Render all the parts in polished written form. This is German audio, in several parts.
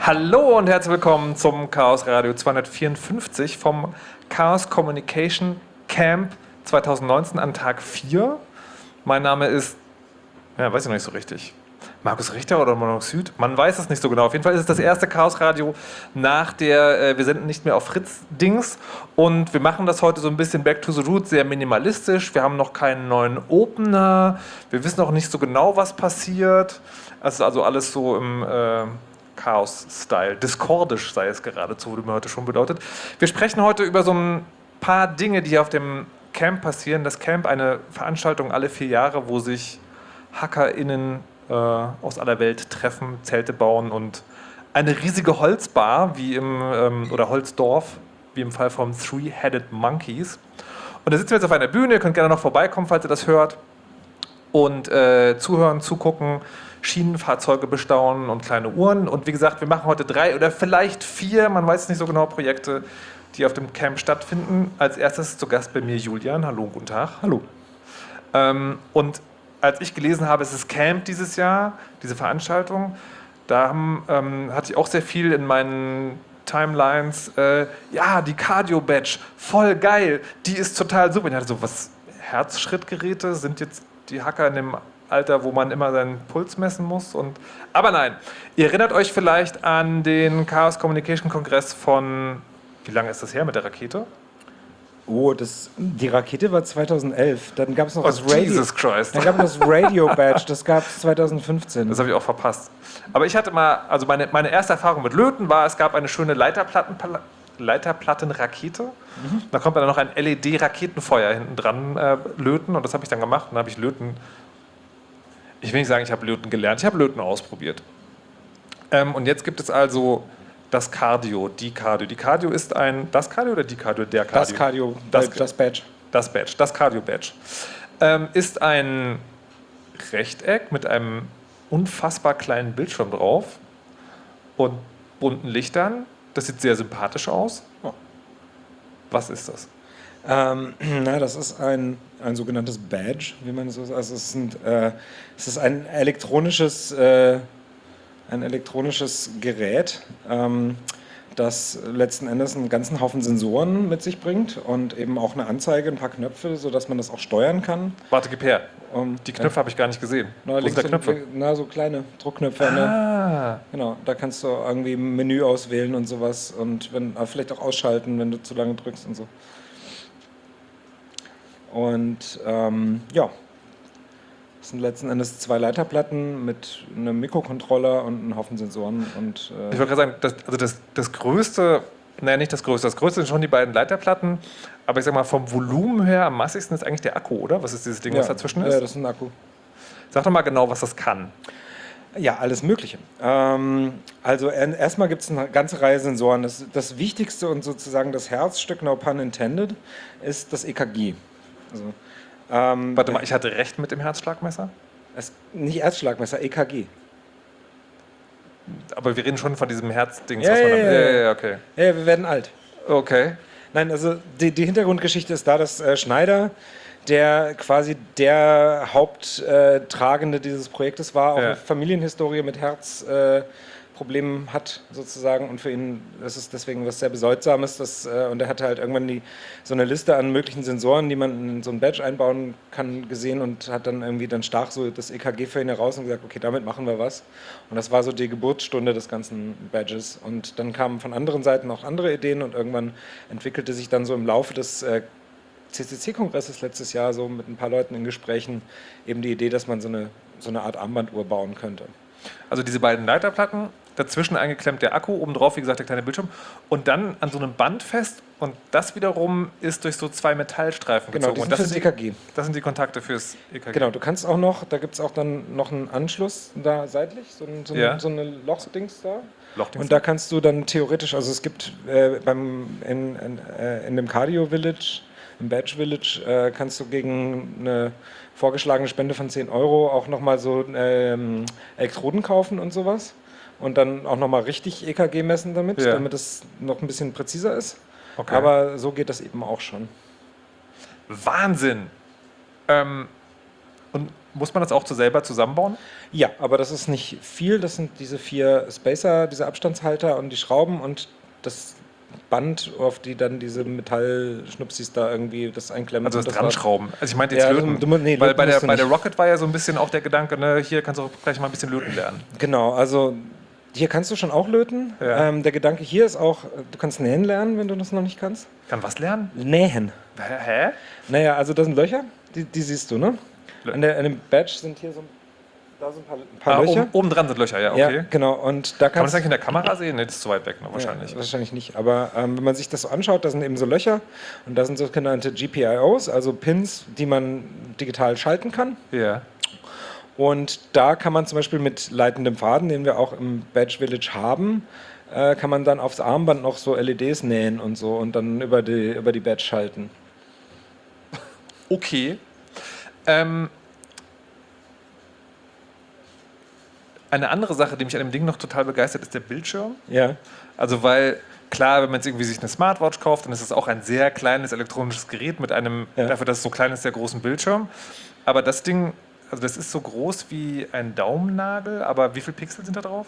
Hallo und herzlich willkommen zum Chaos Radio 254 vom Chaos Communication Camp 2019 an Tag 4. Mein Name ist, weiß ich noch nicht so richtig, Markus Richter oder Monoxid? Man weiß es nicht so genau. Auf jeden Fall ist es das erste Chaos Radio nach der, wir senden nicht mehr auf Fritz-Dings und wir machen das heute so ein bisschen back to the roots, sehr minimalistisch. Wir haben noch keinen neuen Opener, wir wissen auch nicht so genau, was passiert. Es ist also alles so im Chaos-Style, discordisch sei es geradezu, wie mir heute schon bedeutet. Wir sprechen heute über so ein paar Dinge, die auf dem Camp passieren. Das Camp, eine Veranstaltung alle 4 Jahre, wo sich HackerInnen aus aller Welt treffen, Zelte bauen und eine riesige Holzbar, wie oder Holzdorf, wie im Fall von Three-Headed Monkeys. Und da sitzen wir jetzt auf einer Bühne, ihr könnt gerne noch vorbeikommen, falls ihr das hört. Und zuhören, zugucken, Schienenfahrzeuge bestaunen und kleine Uhren. Und wie gesagt, wir machen heute 3 oder vielleicht 4, man weiß es nicht so genau, Projekte, die auf dem Camp stattfinden. Als erstes zu Gast bei mir Julian. Hallo, guten Tag. Hallo. Und als ich gelesen habe, es ist Camp dieses Jahr, diese Veranstaltung, da hatte ich auch sehr viel in meinen Timelines. Ja, die Cardio-Badge, voll geil, die ist total super. Ich hatte so, was, Herzschrittgeräte, sind jetzt die Hacker in dem Alter, wo man immer seinen Puls messen muss? Aber nein, ihr erinnert euch vielleicht an den Chaos Communication Kongress von, wie lange ist das her mit der Rakete? Oh, die Rakete war 2011. Dann gab es noch das Radio. Jesus Christ. Dann gab es das Radio Badge, das gab es 2015. Das habe ich auch verpasst. Aber ich hatte mal, also meine erste Erfahrung mit Löten war, es gab eine schöne Leiterplattenrakete. Da konnte man dann noch ein LED-Raketenfeuer hinten dran löten und das habe ich dann gemacht. Und dann habe ich Löten, ich will nicht sagen, ich habe Löten gelernt, ich habe Löten ausprobiert. Und jetzt gibt es also das Cardio, die Cardio. Die Cardio ist das Cardio oder die Cardio? Der Cardio. Das Cardio, das Badge. Das Badge, das Cardio-Badge. Ist ein Rechteck mit einem unfassbar kleinen Bildschirm drauf und bunten Lichtern. Das sieht sehr sympathisch aus. Oh. Was ist das? Das ist ein sogenanntes Badge, wie man so sagt. Also es ist ein elektronisches Gerät, das letzten Endes einen ganzen Haufen Sensoren mit sich bringt und eben auch eine Anzeige, ein paar Knöpfe, sodass man das auch steuern kann. Warte, gib her. Die Knöpfe habe ich gar nicht gesehen. Wo sind Knöpfe? So kleine Druckknöpfe. Genau, da kannst du irgendwie ein Menü auswählen und sowas und vielleicht auch ausschalten, wenn du zu lange drückst und so. Und das sind letzten Endes 2 Leiterplatten mit einem Mikrocontroller und einem Haufen Sensoren. Und, ich wollte gerade sagen, das Größte, nicht das Größte, das Größte sind schon die beiden Leiterplatten, aber ich sag mal, vom Volumen her am massigsten ist eigentlich der Akku, oder? Was ist dieses Ding, was dazwischen ist? Ja, das ist ein Akku. Sag doch mal genau, was das kann. Ja, alles Mögliche. Also erstmal gibt es eine ganze Reihe Sensoren. Das Wichtigste und sozusagen das Herzstück, no pun intended, ist das EKG. Also, warte mal, ich hatte recht mit dem Herzschlagmesser? Nicht Herzschlagmesser, EKG. Aber wir reden schon von diesem Herzding. Ja, okay. Ja, wir werden alt. Okay. Nein, also die Hintergrundgeschichte ist da, dass Schneider, der quasi der Haupttragende dieses Projektes war, auch eine Familienhistorie mit Herzproblemen hat sozusagen und für ihn ist es deswegen was sehr Bedeutsames. Und er hatte halt irgendwann so eine Liste an möglichen Sensoren, die man in so ein Badge einbauen kann, gesehen und hat dann irgendwie stach so das EKG für ihn heraus und gesagt, okay, damit machen wir was. Und das war so die Geburtsstunde des ganzen Badges. Und dann kamen von anderen Seiten auch andere Ideen und irgendwann entwickelte sich dann so im Laufe des CCC-Kongresses letztes Jahr so mit ein paar Leuten in Gesprächen eben die Idee, dass man so eine Art Armbanduhr bauen könnte. Also diese beiden Leiterplatten, dazwischen eingeklemmt der Akku, obendrauf, wie gesagt, der kleine Bildschirm und dann an so einem Band fest und das wiederum ist durch so 2 Metallstreifen gezogen. Genau, und das fürs EKG. Das sind die Kontakte fürs EKG. Genau, du kannst auch noch, da gibt es auch dann noch einen Anschluss da seitlich, so eine Lochdings da. Und da kannst du dann theoretisch, also es gibt in dem Cardio Village, im Badge Village, kannst du gegen eine vorgeschlagene Spende von 10 € auch nochmal so Elektroden kaufen und sowas. Und dann auch nochmal richtig EKG messen damit, damit es noch ein bisschen präziser ist. Okay. Aber so geht das eben auch schon. Wahnsinn! Und muss man das auch selber zusammenbauen? Ja, aber das ist nicht viel. Das sind diese 4 Spacer, diese Abstandshalter und die Schrauben und das Band, auf die dann diese Metallschnupsis da irgendwie das einklemmen. Also das dran schrauben. Also ich meinte jetzt ja, löten. Weil bei der Rocket war ja so ein bisschen auch der Gedanke, ne, hier kannst du auch gleich mal ein bisschen löten lernen. Genau, also hier kannst du schon auch löten. Ja. Der Gedanke hier ist auch, du kannst nähen lernen, wenn du das noch nicht kannst. Kann was lernen? Nähen. Hä? Naja, also das sind Löcher, die siehst du, ne? An dem Badge sind hier so ein paar Löcher. Oben dran sind Löcher, ja, okay. Ja, genau. Und da kann man das eigentlich in der Kamera sehen? Ne, das ist zu weit weg, ne, wahrscheinlich. Ja, wahrscheinlich nicht. Aber wenn man sich das so anschaut, da sind eben so Löcher und da sind sogenannte GPIOs, also Pins, die man digital schalten kann. Ja. Und da kann man zum Beispiel mit leitendem Faden, den wir auch im Badge Village haben, kann man dann aufs Armband noch so LEDs nähen und so und dann über die Badge schalten. Okay. Eine andere Sache, die mich an dem Ding noch total begeistert, ist der Bildschirm. Ja. Also weil, klar, wenn man jetzt irgendwie sich eine Smartwatch kauft, dann ist es auch ein sehr kleines elektronisches Gerät mit einem, dafür, dass es so klein ist, sehr großen Bildschirm. Aber das Ding, also das ist so groß wie ein Daumennagel, aber wie viele Pixel sind da drauf?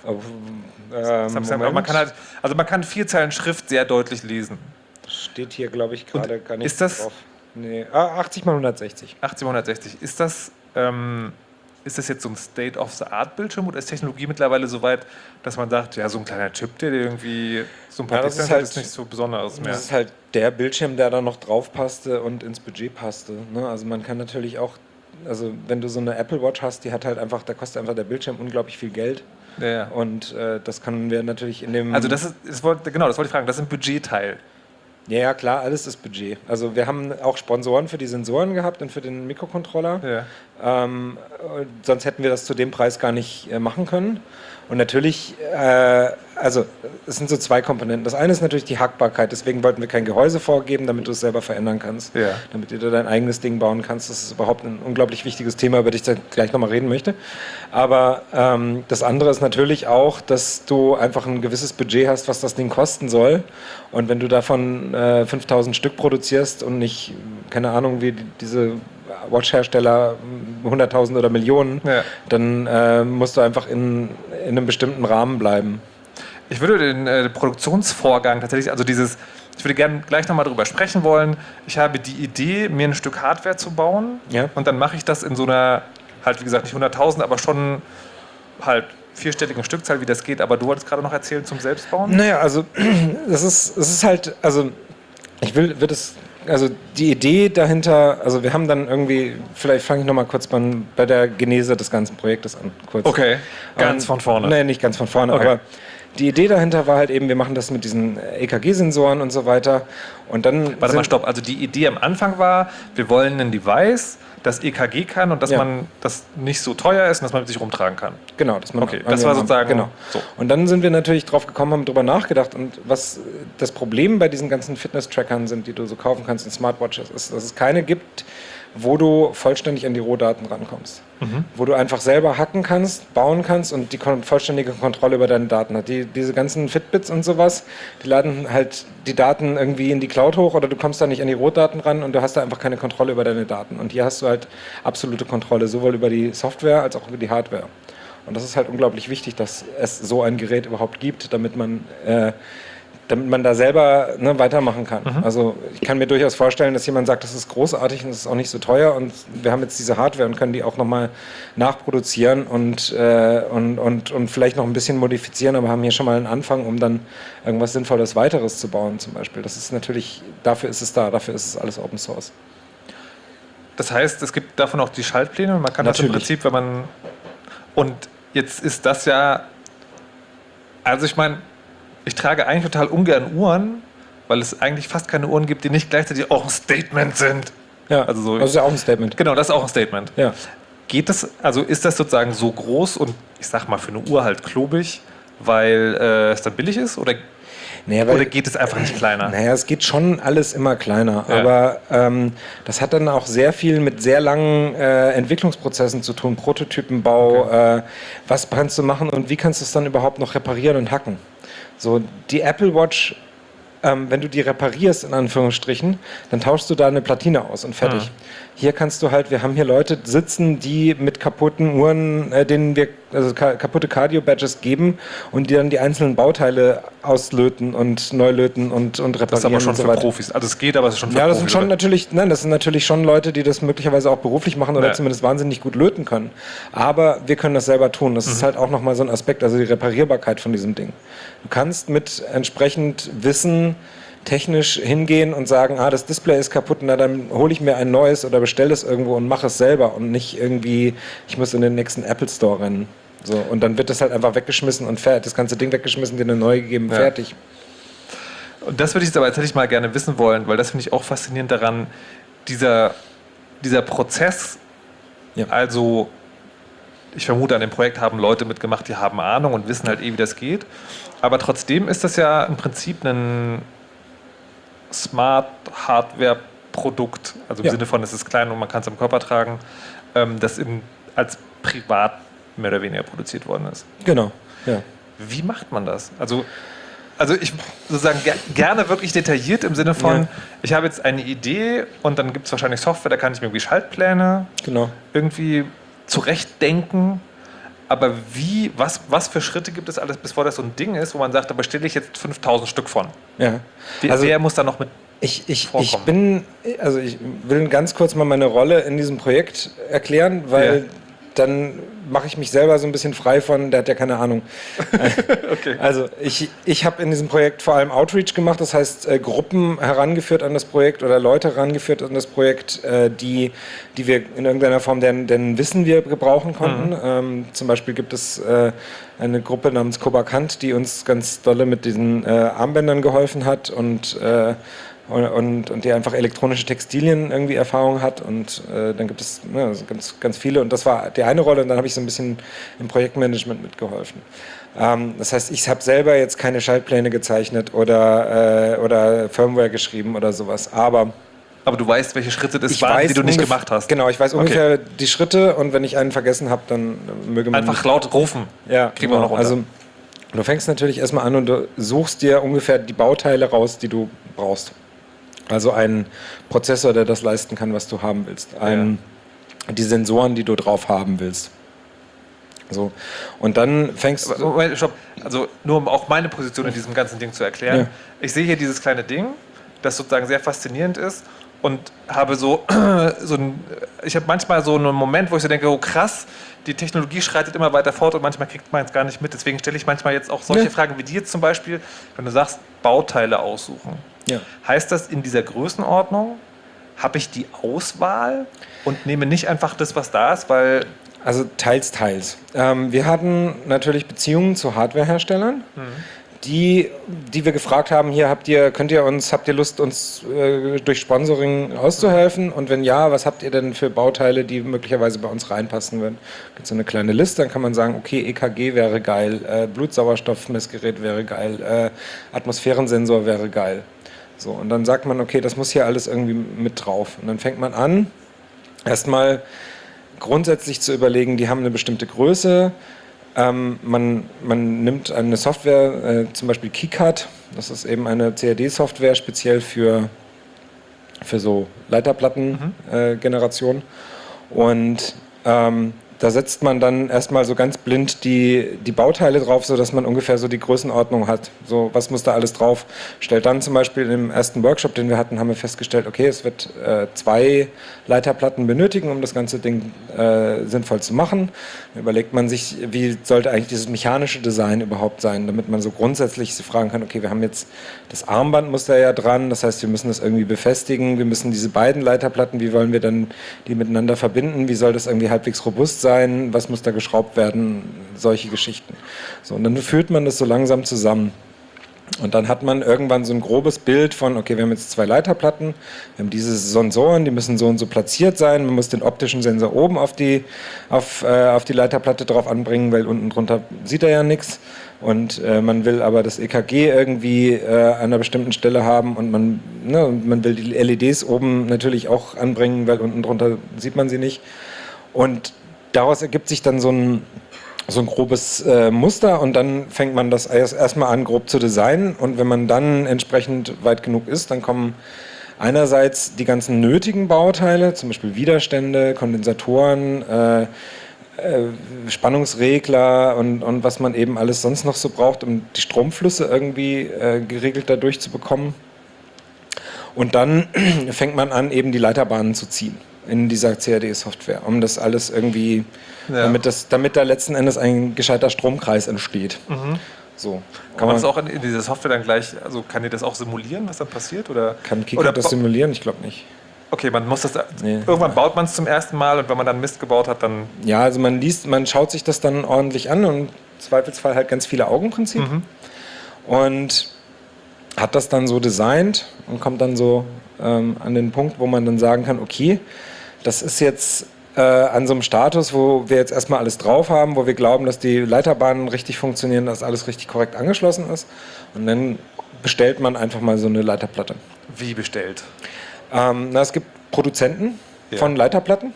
Man kann 4 Zeilen Schrift sehr deutlich lesen. Steht hier, glaube ich, gerade gar nicht drauf. Nee. 80 mal 160. 80 mal 160. Ist das jetzt so ein State-of-the-Art-Bildschirm oder ist Technologie mittlerweile so weit, dass man sagt, ja, so ein kleiner Chip, der irgendwie so ein paar Pixel hat, ist nicht so besonders mehr? Das ist halt der Bildschirm, der da noch drauf passte und ins Budget passte. Ne? Also man kann natürlich auch, also wenn du so eine Apple Watch hast, die hat halt einfach, da kostet einfach der Bildschirm unglaublich viel Geld. Ja. Und das können wir natürlich in dem... Also das wollte ich fragen, das ist ein Budgetteil. Ja, klar, alles ist Budget. Also wir haben auch Sponsoren für die Sensoren gehabt und für den Mikrocontroller. Ja. Sonst hätten wir das zu dem Preis gar nicht machen können. Und natürlich, also es sind so 2 Komponenten. Das eine ist natürlich die Hackbarkeit. Deswegen wollten wir kein Gehäuse vorgeben, damit du es selber verändern kannst. Ja. Damit du dein eigenes Ding bauen kannst. Das ist überhaupt ein unglaublich wichtiges Thema, über das ich dann gleich nochmal reden möchte. Aber das andere ist natürlich auch, dass du einfach ein gewisses Budget hast, was das Ding kosten soll. Und wenn du davon 5000 Stück produzierst und nicht, keine Ahnung, wie diese Watch-Hersteller 100.000 oder Millionen, dann musst du einfach in einem bestimmten Rahmen bleiben. Ich würde den Produktionsvorgang tatsächlich, also ich würde gerne gleich nochmal darüber sprechen wollen. Ich habe die Idee, mir ein Stück Hardware zu bauen und dann mache ich das in so einer, halt wie gesagt, nicht 100.000, aber schon halt 4-stelligen Stückzahl, wie das geht. Aber du wolltest gerade noch erzählen zum Selbstbauen? Naja, also es ist halt, also die Idee dahinter, also wir haben dann irgendwie, vielleicht fange ich nochmal kurz bei der Genese des ganzen Projektes an. Kurz. Okay, ganz von vorne. Nee, nicht ganz von vorne, okay. Aber die Idee dahinter war halt eben, wir machen das mit diesen EKG-Sensoren und so weiter. Und dann Warte mal, stopp. Also die Idee am Anfang war, wir wollen ein Device, das EKG kann und dass man das nicht so teuer ist und dass man mit sich rumtragen kann. Genau. Das war sozusagen genau. So. Und dann sind wir natürlich drauf gekommen, haben darüber nachgedacht und was das Problem bei diesen ganzen Fitness-Trackern sind, die du so kaufen kannst in Smartwatches, ist, dass es keine gibt, wo du vollständig an die Rohdaten rankommst. Wo du einfach selber hacken kannst, bauen kannst und die vollständige Kontrolle über deine Daten hat. Diese ganzen Fitbits und sowas, die laden halt die Daten irgendwie in die Cloud hoch oder du kommst da nicht an die Rohdaten ran und du hast da einfach keine Kontrolle über deine Daten. Und hier hast du halt absolute Kontrolle, sowohl über die Software als auch über die Hardware. Und das ist halt unglaublich wichtig, dass es so ein Gerät überhaupt gibt, damit man da selber weitermachen kann. Also ich kann mir durchaus vorstellen, dass jemand sagt, das ist großartig und es ist auch nicht so teuer und wir haben jetzt diese Hardware und können die auch nochmal nachproduzieren und vielleicht noch ein bisschen modifizieren, aber haben hier schon mal einen Anfang, um dann irgendwas Sinnvolles weiteres zu bauen zum Beispiel. Das ist natürlich, dafür ist es da, dafür ist es alles Open Source. Das heißt, es gibt davon auch die Schaltpläne und man kann natürlich. Das im Prinzip, wenn man... Und jetzt ist das ja... Also ich meine, ich trage eigentlich total ungern Uhren, weil es eigentlich fast keine Uhren gibt, die nicht gleichzeitig auch ein Statement sind. Ja, also das ist ja auch ein Statement. Genau, das ist auch ein Statement. Ja. Ist das sozusagen so groß und ich sag mal für eine Uhr halt klobig, weil es dann billig ist? Oder geht es einfach nicht kleiner? Naja, es geht schon alles immer kleiner. Ja. Aber das hat dann auch sehr viel mit sehr langen Entwicklungsprozessen zu tun. Prototypenbau, okay. Was kannst du machen und wie kannst du es dann überhaupt noch reparieren und hacken? So, die Apple Watch wenn du die reparierst, in Anführungsstrichen, dann tauschst du da eine Platine aus und fertig. Hier kannst du halt, wir haben hier Leute sitzen, die mit kaputten Uhren, denen wir kaputte Cardio-Badges geben und die dann die einzelnen Bauteile auslöten und neu löten und reparieren. Das ist aber schon und so für weiter. Profis. Also es geht, aber es ist schon für Ja, das Profis. sind schon das sind natürlich schon Leute, die das möglicherweise auch beruflich machen oder zumindest wahnsinnig gut löten können. Aber wir können das selber tun. Das ist halt auch nochmal so ein Aspekt, also die Reparierbarkeit von diesem Ding. Du kannst mit entsprechend Wissen technisch hingehen und sagen, das Display ist kaputt, na dann hole ich mir ein neues oder bestelle es irgendwo und mache es selber und nicht irgendwie, ich muss in den nächsten Apple Store rennen. So, und dann wird das halt einfach weggeschmissen und fertig. Das ganze Ding weggeschmissen, dir eine neue gegeben, fertig. Und das würde ich jetzt aber tatsächlich mal gerne wissen wollen, weil das finde ich auch faszinierend daran, dieser Prozess, also ich vermute, an dem Projekt haben Leute mitgemacht, die haben Ahnung und wissen halt wie das geht, aber trotzdem ist das ja im Prinzip ein Smart-Hardware-Produkt, also im Sinne von, es ist klein und man kann es am Körper tragen, das als privat mehr oder weniger produziert worden ist. Genau, ja. Wie macht man das? Also ich sozusagen gerne wirklich detailliert im Sinne von, ich habe jetzt eine Idee und dann gibt es wahrscheinlich Software, da kann ich mir irgendwie Schaltpläne irgendwie zurechtdenken. Aber was für Schritte gibt es alles, bevor das so ein Ding ist, wo man sagt, da bestelle ich jetzt 5000 Stück von? Ja. Wer muss da noch mit vorkommen? Ich will ganz kurz mal meine Rolle in diesem Projekt erklären, weil dann mache ich mich selber so ein bisschen frei von, der hat ja keine Ahnung. Okay. Also ich habe in diesem Projekt vor allem Outreach gemacht, das heißt Gruppen herangeführt an das Projekt oder Leute herangeführt an das Projekt, die wir in irgendeiner Form, deren Wissen wir gebrauchen konnten. Zum Beispiel gibt es eine Gruppe namens Kobakant, die uns ganz dolle mit diesen Armbändern geholfen hat und die einfach elektronische Textilien irgendwie Erfahrung hat und dann gibt es ganz, ganz viele und das war die eine Rolle und dann habe ich so ein bisschen im Projektmanagement mitgeholfen. Das heißt, ich habe selber jetzt keine Schaltpläne gezeichnet oder Firmware geschrieben oder sowas, aber du weißt, welche Schritte das waren, die du nicht gemacht hast. Genau, ich weiß ungefähr die Schritte und wenn ich einen vergessen habe, dann möge man... Einfach laut rufen. Ja, kriegen wir noch runter. Also du fängst natürlich erstmal an und du suchst dir ungefähr die Bauteile raus, die du brauchst. Also ein Prozessor, der das leisten kann, was du haben willst. Die Sensoren, die du drauf haben willst. So. Und dann fängst du... Moment, stopp. Also nur um auch meine Position in diesem ganzen Ding zu erklären. Ja. Ich sehe hier dieses kleine Ding, das sozusagen sehr faszinierend ist und habe ich habe manchmal so einen Moment, wo ich so denke, oh krass, die Technologie schreitet immer weiter fort und manchmal kriegt man es gar nicht mit. Deswegen stelle ich manchmal jetzt auch solche Fragen wie die jetzt zum Beispiel, wenn du sagst, Bauteile aussuchen. Ja. Heißt das, in dieser Größenordnung habe ich die Auswahl und nehme nicht einfach das, was da ist, weil... Also teils. Wir hatten natürlich Beziehungen zu Hardwareherstellern, die wir gefragt haben, hier habt ihr Lust, uns durch Sponsoring auszuhelfen? Und wenn ja, was habt ihr denn für Bauteile, die möglicherweise bei uns reinpassen würden? Gibt es so eine kleine Liste, dann kann man sagen, okay, EKG wäre geil, Blutsauerstoffmessgerät wäre geil, Atmosphärensensor wäre geil. So, und dann sagt man, okay, das muss hier alles irgendwie mit drauf. Und dann fängt man an, erstmal grundsätzlich zu überlegen, die haben eine bestimmte Größe. Man nimmt eine Software, zum Beispiel KeyCard, das ist eben eine CAD-Software, speziell für so Leiterplatten-Generation. Und da setzt man dann erstmal so ganz blind die Bauteile drauf, sodass man ungefähr so die Größenordnung hat. So, was muss da alles drauf? Stellt dann zum Beispiel im ersten Workshop, den wir hatten, haben wir festgestellt, okay, es wird 2 Leiterplatten benötigen, um das ganze Ding sinnvoll zu machen. Dann überlegt man sich, wie sollte eigentlich dieses mechanische Design überhaupt sein, damit man so grundsätzlich sich fragen kann, okay, wir haben jetzt das Armband muss da ja dran, das heißt, wir müssen das irgendwie befestigen, wir müssen diese beiden Leiterplatten, wie wollen wir dann die miteinander verbinden, wie soll das irgendwie halbwegs robust sein, was muss da geschraubt werden, solche Geschichten. So, und dann führt man das so langsam zusammen. Und dann hat man irgendwann so ein grobes Bild von, okay, wir haben jetzt 2 Leiterplatten, wir haben diese Sensoren, die müssen so und so platziert sein, man muss den optischen Sensor oben auf die Leiterplatte drauf anbringen, weil unten drunter sieht er ja nichts. Und man will aber das EKG irgendwie an einer bestimmten Stelle haben und man will die LEDs oben natürlich auch anbringen, weil unten drunter sieht man sie nicht. Und daraus ergibt sich dann so ein so ein grobes Muster und dann fängt man das erstmal an, grob zu designen. Und wenn man dann entsprechend weit genug ist, dann kommen einerseits die ganzen nötigen Bauteile, zum Beispiel Widerstände, Kondensatoren, Spannungsregler und was man eben alles sonst noch so braucht, um die Stromflüsse irgendwie geregelt da durchzubekommen. Und dann fängt man an, eben die Leiterbahnen zu ziehen in dieser CAD-Software, um das alles irgendwie, damit da letzten Endes ein gescheiter Stromkreis entsteht. So. Kann man das auch in dieser Software dann gleich, also kann ihr das auch simulieren, was dann passiert? Oder kann KiCad das simulieren? Ich glaube nicht. Okay, man muss das, irgendwann baut man es zum ersten Mal und wenn man dann Mist gebaut hat, dann... Ja, also man schaut sich das dann ordentlich an und im Zweifelsfall halt ganz viele Augenprinzip und hat das dann so designt und kommt dann so an den Punkt, wo man dann sagen kann, okay, das ist jetzt an so einem Status, wo wir jetzt erstmal alles drauf haben, wo wir glauben, dass die Leiterbahnen richtig funktionieren, dass alles richtig korrekt angeschlossen ist. Und dann bestellt man einfach mal so eine Leiterplatte. Wie bestellt? Es gibt Produzenten von Leiterplatten.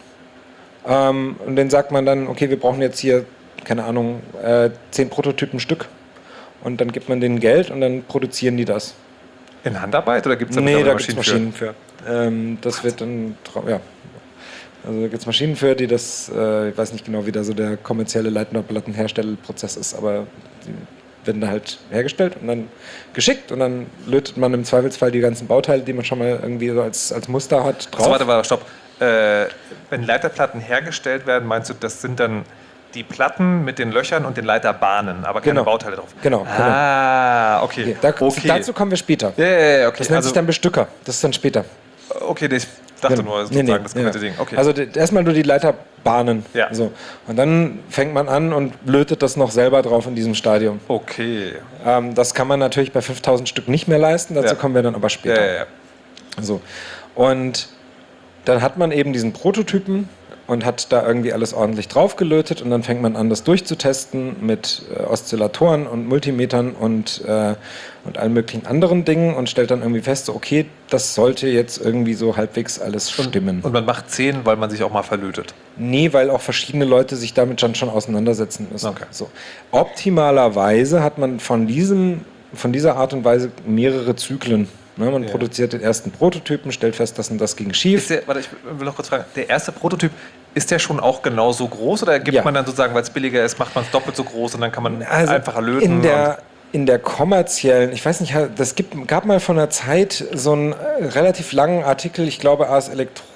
Und denen sagt man dann, okay, wir brauchen jetzt hier, keine Ahnung, 10 Prototypen Stück. Und dann gibt man denen Geld und dann produzieren die das. In Handarbeit oder gibt es da Maschinen für? Das wird dann, Also da gibt es Maschinen für, die das, ich weiß nicht genau, wie da so der kommerzielle Leiterplattenherstellprozess ist, aber die werden da halt hergestellt und dann geschickt und dann lötet man im Zweifelsfall die ganzen Bauteile, die man schon mal irgendwie so als Muster hat, drauf. Also warte, stopp. Wenn Leiterplatten hergestellt werden, meinst du, das sind dann die Platten mit den Löchern und den Leiterbahnen, aber keine Bauteile drauf? Genau. Okay. Dazu kommen wir später. Okay. Das nennt sich dann Bestücker, das ist dann später. Okay, ich dachte nur sozusagen das komplette Ding. Okay. Also erstmal nur die Leiterbahnen. Ja. So. Und dann fängt man an und lötet das noch selber drauf in diesem Stadium. Okay. Das kann man natürlich bei 5000 Stück nicht mehr leisten, dazu kommen wir dann aber später. So. Und dann hat man eben diesen Prototypen und hat da irgendwie alles ordentlich drauf gelötet und dann fängt man an, das durchzutesten mit Oszillatoren und Multimetern und allen möglichen anderen Dingen und stellt dann irgendwie fest, so, okay, das sollte jetzt irgendwie so halbwegs alles stimmen. Und man macht 10, weil man sich auch mal verlötet? Nee, weil auch verschiedene Leute sich damit schon auseinandersetzen müssen. Okay. So. Optimalerweise hat man von dieser Art und Weise mehrere Zyklen. Man produziert den ersten Prototypen, stellt fest, das und das ging schief. Ich will noch kurz fragen, der erste Prototyp, ist der schon auch genauso groß oder gibt man dann sozusagen, weil es billiger ist, macht man es doppelt so groß und dann kann man einfacher löten? In der kommerziellen, ich weiß nicht, gab mal vor einer Zeit so einen relativ langen Artikel, ich glaube Ars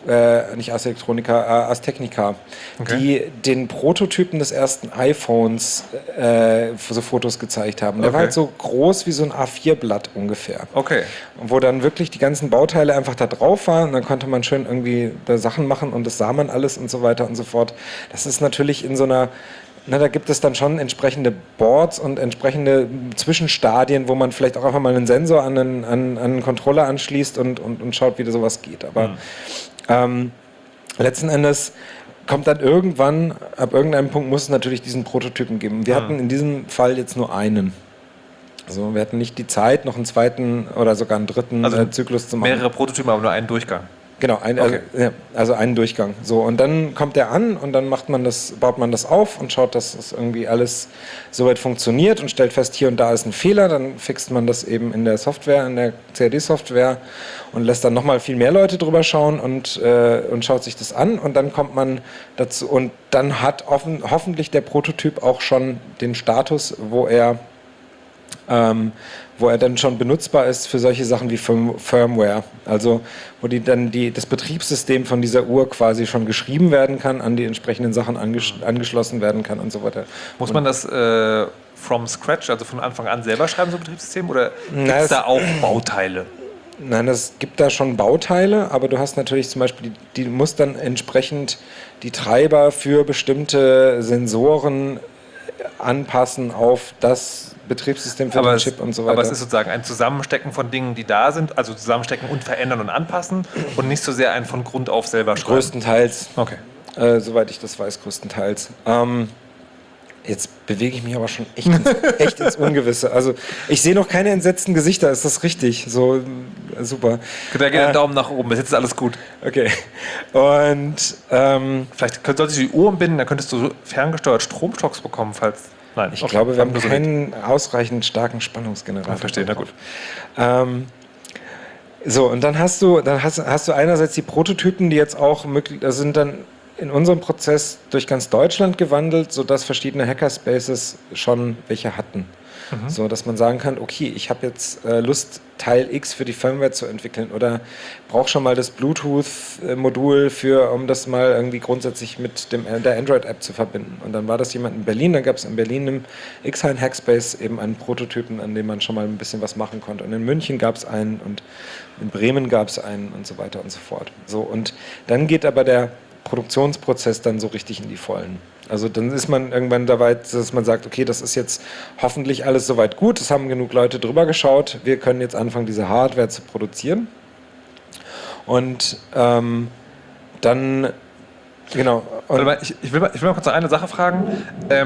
Technica, die den Prototypen des ersten iPhones so Fotos gezeigt haben. Der war halt so groß wie so ein A4-Blatt ungefähr. Okay. Wo dann wirklich die ganzen Bauteile einfach da drauf waren und dann konnte man schön irgendwie da Sachen machen und das sah man alles und so weiter und so fort. Das ist natürlich in so einer da gibt es dann schon entsprechende Boards und entsprechende Zwischenstadien, wo man vielleicht auch einfach mal einen Sensor an einen Controller anschließt und schaut, wie sowas geht. Aber letzten Endes kommt dann irgendwann, ab irgendeinem Punkt muss es natürlich diesen Prototypen geben. Wir hatten in diesem Fall jetzt nur einen. Also wir hatten nicht die Zeit, noch einen zweiten oder sogar einen dritten Zyklus zu machen. Mehrere Prototypen, aber nur einen Durchgang. Genau, also einen Durchgang. So, und dann kommt der an und dann baut man das auf und schaut, dass das irgendwie alles soweit funktioniert und stellt fest, hier und da ist ein Fehler. Dann fixt man das eben in der Software, in der CAD-Software und lässt dann nochmal viel mehr Leute drüber schauen und schaut sich das an. Und dann kommt man dazu und dann hat hoffentlich der Prototyp auch schon den Status, wo er dann schon benutzbar ist für solche Sachen wie Firmware. Also wo das Betriebssystem von dieser Uhr quasi schon geschrieben werden kann, an die entsprechenden Sachen angeschlossen werden kann und so weiter. Muss man das from scratch, also von Anfang an selber schreiben, so ein Betriebssystem? Oder gibt es da auch Bauteile? Nein, es gibt da schon Bauteile, aber du hast natürlich zum Beispiel, die muss dann entsprechend die Treiber für bestimmte Sensoren anpassen auf das Betriebssystem für den Chip und so weiter. Aber es ist sozusagen ein Zusammenstecken von Dingen, die da sind, also zusammenstecken und verändern und anpassen und nicht so sehr ein von Grund auf selber schreiben. Größtenteils. Okay. Soweit ich das weiß, größtenteils. Jetzt bewege ich mich aber schon echt ins Ungewisse. Also ich sehe noch keine entsetzten Gesichter, ist das richtig? So, super. Da geht ein Daumen nach oben, bis jetzt ist alles gut. Okay. Und vielleicht solltest du die Uhr umbinden, dann könntest du ferngesteuert Stromschocks bekommen, falls... Nein, ich glaube, wir haben keinen ausreichend starken Spannungsgenerator. Verstehe, na gut. So, und dann hast du einerseits die Prototypen, die jetzt auch möglich sind, dann in unserem Prozess durch ganz Deutschland gewandelt, sodass verschiedene Hackerspaces schon welche hatten. So, dass man sagen kann, okay, ich habe jetzt Lust, Teil X für die Firmware zu entwickeln oder brauche schon mal das Bluetooth-Modul um das mal irgendwie grundsätzlich mit der Android-App zu verbinden. Und dann war das jemand in Berlin, dann gab es in Berlin im X-Hain Hackspace eben einen Prototypen, an dem man schon mal ein bisschen was machen konnte. Und in München gab es einen und in Bremen gab es einen und so weiter und so fort. So, und dann geht aber der Produktionsprozess dann so richtig in die Vollen. Also dann ist man irgendwann da weit, dass man sagt, okay, das ist jetzt hoffentlich alles soweit gut, es haben genug Leute drüber geschaut, wir können jetzt anfangen, diese Hardware zu produzieren. Und dann, genau. Und ich will mal kurz noch eine Sache fragen,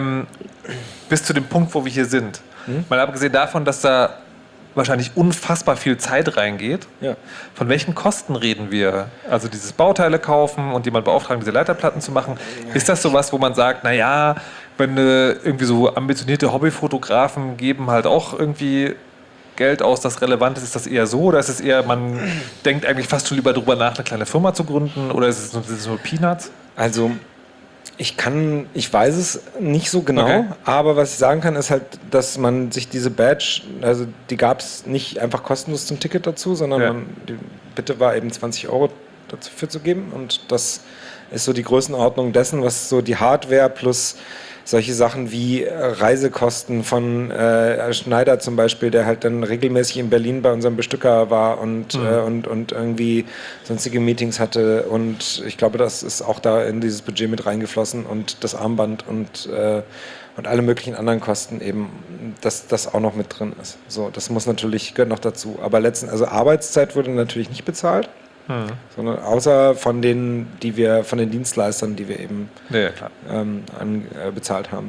bis zu dem Punkt, wo wir hier sind. Mal abgesehen davon, dass da wahrscheinlich unfassbar viel Zeit reingeht. Ja. Von welchen Kosten reden wir? Also dieses Bauteile kaufen und jemand beauftragen, diese Leiterplatten zu machen. Ist das sowas, wo man sagt, naja, wenn irgendwie so ambitionierte Hobbyfotografen geben halt auch irgendwie Geld aus, das relevant ist das eher so? Oder ist es eher, man denkt eigentlich fast schon lieber darüber nach, eine kleine Firma zu gründen? Oder ist es nur Peanuts? Also ich weiß es nicht so genau, okay. Aber was ich sagen kann, ist halt, dass man sich diese Badge, also die gab es nicht einfach kostenlos zum Ticket dazu, sondern die Bitte war eben 20 € dafür zu geben und das ist so die Größenordnung dessen, was so die Hardware plus solche Sachen wie Reisekosten von Schneider zum Beispiel, der halt dann regelmäßig in Berlin bei unserem Bestücker war und irgendwie sonstige Meetings hatte und ich glaube, das ist auch da in dieses Budget mit reingeflossen und das Armband und alle möglichen anderen Kosten eben, dass das auch noch mit drin ist. So, das gehört noch dazu. Aber also Arbeitszeit wurde natürlich nicht bezahlt. Sondern außer von den Dienstleistern, die wir eben bezahlt haben.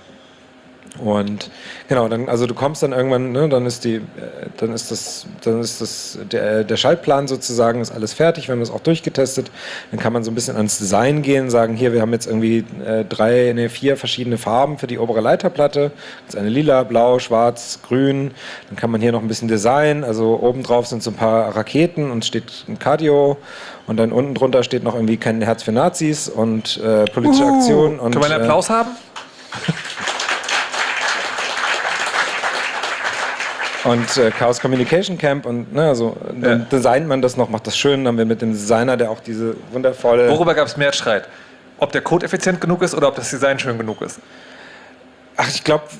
Und genau, also du kommst dann irgendwann, ne, dann ist der Schaltplan sozusagen, ist alles fertig, wir haben das auch durchgetestet, dann kann man so ein bisschen ans Design gehen, sagen, hier, wir haben jetzt irgendwie 4 verschiedene Farben für die obere Leiterplatte, das ist eine lila, blau, schwarz, grün, dann kann man hier noch ein bisschen Design, also obendrauf sind so ein paar Raketen und steht ein Cardio und dann unten drunter steht noch irgendwie kein Herz für Nazis und politische Aktion. Und, können wir einen Applaus haben? Und Chaos Communication Camp und dann designt man das noch, macht das schön, dann haben wir mit dem Designer, der auch diese wundervolle... Worüber gab es mehr Streit? Ob der Code effizient genug ist oder ob das Design schön genug ist? Ach, ich glaube,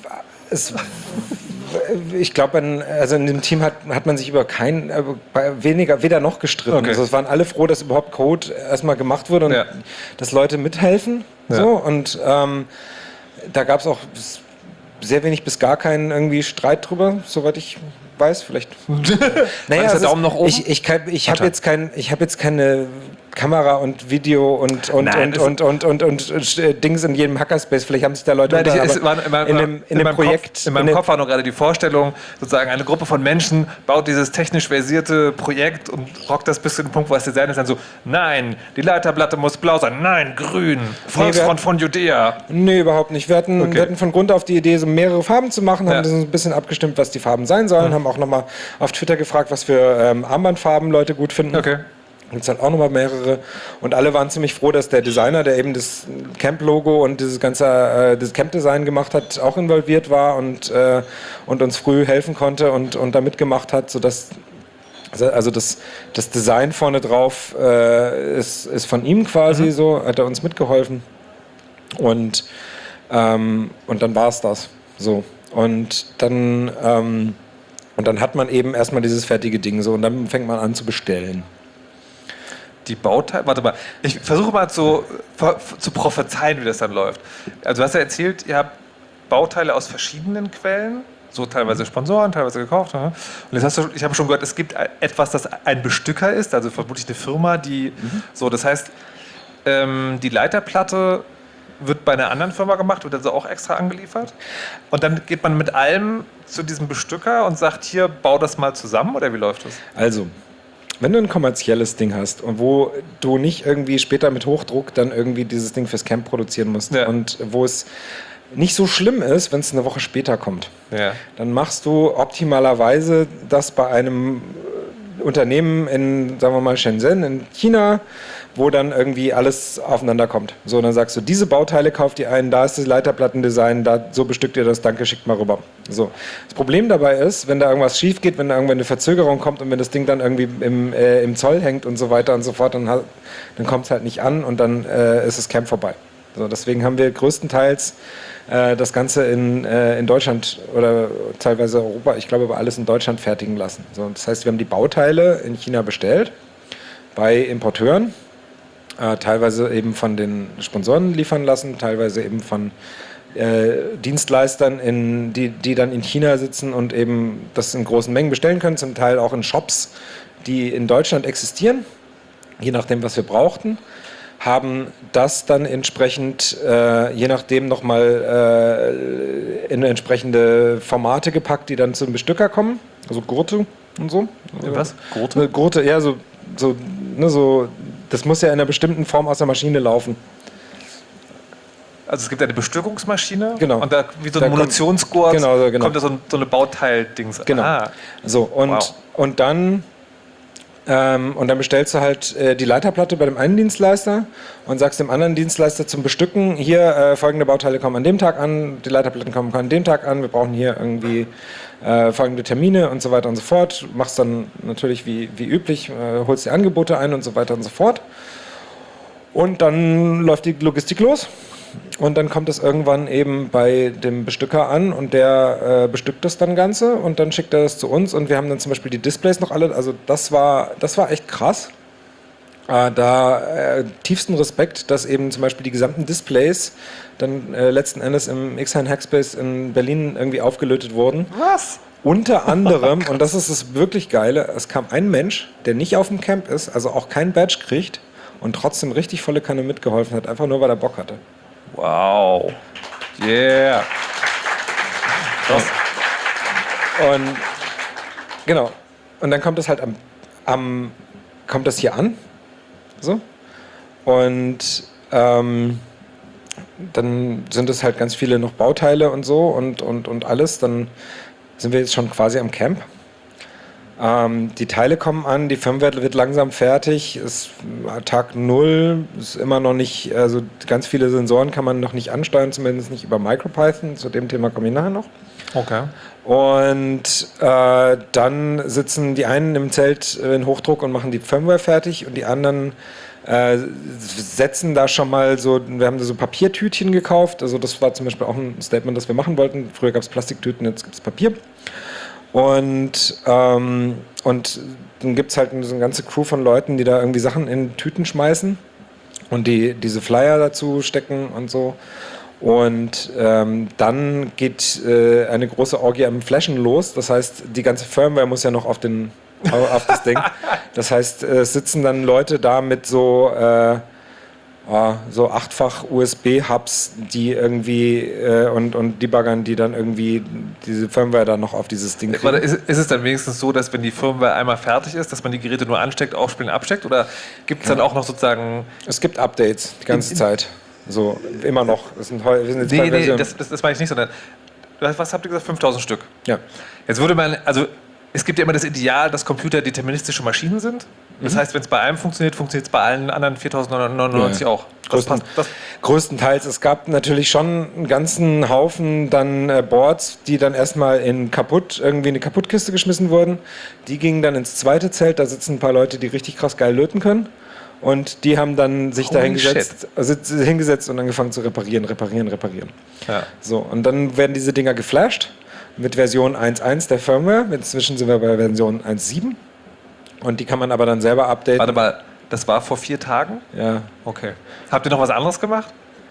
also in dem Team hat man sich über weder noch gestritten. Okay. Also es waren alle froh, dass überhaupt Code erstmal gemacht wurde und dass Leute mithelfen. Ja. So. Und da gab es auch sehr wenig bis gar keinen irgendwie Streit drüber, soweit ich weiß. Vielleicht. Naja, ist der Daumen nach oben? Ich habe jetzt keine Kamera und Video und Dings in jedem Hackerspace. Vielleicht haben sich da Leute in dem Projekt. In meinem Kopf war noch gerade die Vorstellung, sozusagen eine Gruppe von Menschen baut dieses technisch versierte Projekt und rockt das bis zu dem Punkt, wo das Design ist dann so, nein, die Leiterplatte muss blau sein, nein, grün, Volksfront von Judäa. Nee, überhaupt nicht. Wir hatten von Grund auf die Idee, so mehrere Farben zu machen, haben das ein bisschen abgestimmt, was die Farben sein sollen, haben auch nochmal auf Twitter gefragt, was für Armbandfarben Leute gut finden. Okay. Gibt es halt auch nochmal mehrere. Und alle waren ziemlich froh, dass der Designer, der eben das Camp-Logo und dieses ganze das Camp-Design gemacht hat, auch involviert war und uns früh helfen konnte und da mitgemacht hat, sodass also das Design vorne drauf ist von ihm quasi so, hat er uns mitgeholfen. Und dann war es das. So. Und dann hat man eben erstmal dieses fertige Ding so und dann fängt man an zu bestellen. Die Bauteile, warte mal, ich versuche mal zu prophezeien, wie das dann läuft. Also du hast ja erzählt, ihr habt Bauteile aus verschiedenen Quellen, so teilweise Sponsoren, teilweise gekauft. Und jetzt ich habe schon gehört, es gibt etwas, das ein Bestücker ist, also vermutlich eine Firma, die so, das heißt, die Leiterplatte wird bei einer anderen Firma gemacht, wird also auch extra angeliefert. Und dann geht man mit allem zu diesem Bestücker und sagt, hier, bau das mal zusammen, oder wie läuft das? Also, wenn du ein kommerzielles Ding hast und wo du nicht irgendwie später mit Hochdruck dann irgendwie dieses Ding fürs Camp produzieren musst und wo es nicht so schlimm ist, wenn es eine Woche später kommt, dann machst du optimalerweise das bei einem Unternehmen in, sagen wir mal, Shenzhen in China, wo dann irgendwie alles aufeinander kommt. So, dann sagst du, diese Bauteile kauft ihr ein, da ist das Leiterplattendesign, da, so bestückt ihr das, danke, schickt mal rüber. So. Das Problem dabei ist, wenn da irgendwas schief geht, wenn da irgendwann eine Verzögerung kommt und wenn das Ding dann irgendwie im Zoll hängt und so weiter und so fort, dann kommt es halt nicht an und dann ist das Camp vorbei. So, deswegen haben wir größtenteils das Ganze in Deutschland oder teilweise Europa, ich glaube aber alles in Deutschland fertigen lassen. So, das heißt, wir haben die Bauteile in China bestellt bei Importeuren, teilweise eben von den Sponsoren liefern lassen, teilweise eben von Dienstleistern, die dann in China sitzen und eben das in großen Mengen bestellen können, zum Teil auch in Shops, die in Deutschland existieren, je nachdem, was wir brauchten. Haben das dann entsprechend, je nachdem, nochmal in entsprechende Formate gepackt, die dann zum Bestücker kommen. Also Gurte und so. Was? Gurte? Gurte, ja, so, das muss ja in einer bestimmten Form aus der Maschine laufen. Also es gibt eine Bestückungsmaschine, genau. Und da wie so ein Munitionsgurt genau. Kommt da so eine Bauteil-Dings. Genau. So, und dann bestellst du halt die Leiterplatte bei dem einen Dienstleister und sagst dem anderen Dienstleister zum Bestücken, hier folgende Bauteile kommen an dem Tag an, die Leiterplatten kommen an dem Tag an, wir brauchen hier irgendwie folgende Termine und so weiter und so fort. Machst dann natürlich wie üblich, holst die Angebote ein und so weiter und so fort. Und dann läuft die Logistik los. Und dann kommt es irgendwann eben bei dem Bestücker an und der bestückt das dann Ganze und dann schickt er das zu uns und wir haben dann zum Beispiel die Displays noch alle, also das war echt krass. Tiefsten Respekt, dass eben zum Beispiel die gesamten Displays dann letzten Endes im X-Hein Hackspace in Berlin irgendwie aufgelötet wurden. Was? Unter anderem, und das ist das wirklich Geile, es kam ein Mensch, der nicht auf dem Camp ist, also auch kein Badge kriegt und trotzdem richtig volle Kanne mitgeholfen hat, einfach nur weil er Bock hatte. Wow. Yeah. Krass. Und genau. Und dann kommt das halt kommt das hier an. So. Und dann sind es halt ganz viele noch Bauteile und so und alles. Dann sind wir jetzt schon quasi am Camp. Die Teile kommen an, die Firmware wird langsam fertig, ist Tag 0, ist immer noch nicht, also ganz viele Sensoren kann man noch nicht ansteuern, zumindest nicht über MicroPython, zu dem Thema komme ich nachher noch. Okay. Und dann sitzen die einen im Zelt in Hochdruck und machen die Firmware fertig und die anderen setzen da schon mal so, wir haben da so Papiertütchen gekauft, also das war zum Beispiel auch ein Statement, das wir machen wollten. Früher gab es Plastiktüten, jetzt gibt es Papier. Und dann gibt es halt so eine ganze Crew von Leuten, die da irgendwie Sachen in Tüten schmeißen und diese Flyer dazu stecken und so. Und dann geht eine große Orgie am Flashen los. Das heißt, die ganze Firmware muss ja noch auf das Ding. Das heißt, es sitzen dann Leute da mit so 8-fach USB-Hubs, die irgendwie und Debuggern, die dann irgendwie diese Firmware dann noch auf dieses Ding kriegen. Ist es dann wenigstens so, dass wenn die Firmware einmal fertig ist, dass man die Geräte nur ansteckt, aufspielen, absteckt? Oder gibt es dann auch noch sozusagen... Es gibt Updates die ganze Zeit. So, immer noch. Wir sind jetzt nee, das meine ich nicht, sondern... Was habt ihr gesagt? 5000 Stück? Ja. Jetzt würde man... Also, es gibt ja immer das Ideal, dass Computer deterministische Maschinen sind. Das heißt, wenn es bei einem funktioniert, funktioniert es bei allen anderen 4999 auch. Größtenteils. Es gab natürlich schon einen ganzen Haufen dann Boards, die dann erstmal irgendwie in eine Kaputtkiste geschmissen wurden. Die gingen dann ins zweite Zelt. Da sitzen ein paar Leute, die richtig krass geil löten können. Und die haben dann sich da hingesetzt und angefangen zu reparieren. Ja. So, und dann werden diese Dinger geflasht mit Version 1.1 der Firmware. Inzwischen sind wir bei Version 1.7. Und die kann man aber dann selber updaten. Warte mal, das war vor 4 Tagen? Ja. Okay. Habt ihr noch was anderes gemacht?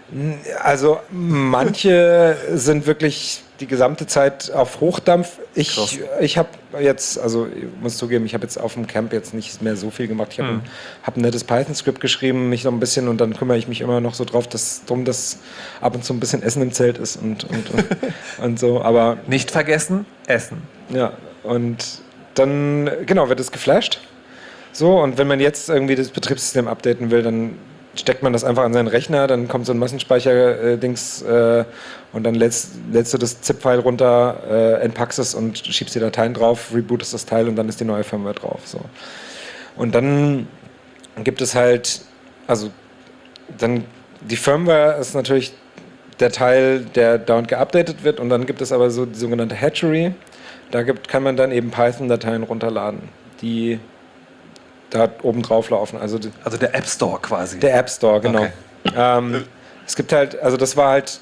Also manche sind wirklich die gesamte Zeit auf Hochdampf. Ich habe jetzt, also ich muss zugeben, ich habe jetzt auf dem Camp jetzt nicht mehr so viel gemacht. Ich habe ein nettes Python-Skript geschrieben, mich noch ein bisschen, und dann kümmere ich mich immer noch so drum, dass ab und zu ein bisschen Essen im Zelt ist und so. Aber nicht vergessen, Essen. Ja, und dann, genau, wird es geflasht. So, und wenn man jetzt irgendwie das Betriebssystem updaten will, dann steckt man das einfach an seinen Rechner, dann kommt so ein Massenspeicher-Dings und dann lädst du das ZIP-File runter, entpackst es und schiebst die Dateien drauf, rebootest das Teil und dann ist die neue Firmware drauf. So. Und dann gibt es halt, also dann die Firmware ist natürlich der Teil, der dauernd geupdatet wird, und dann gibt es aber so die sogenannte Hatchery. Da kann man dann eben Python-Dateien runterladen, die da oben drauf laufen. Also der App Store quasi. Der App Store, genau. Okay. Es gibt halt, also das war halt,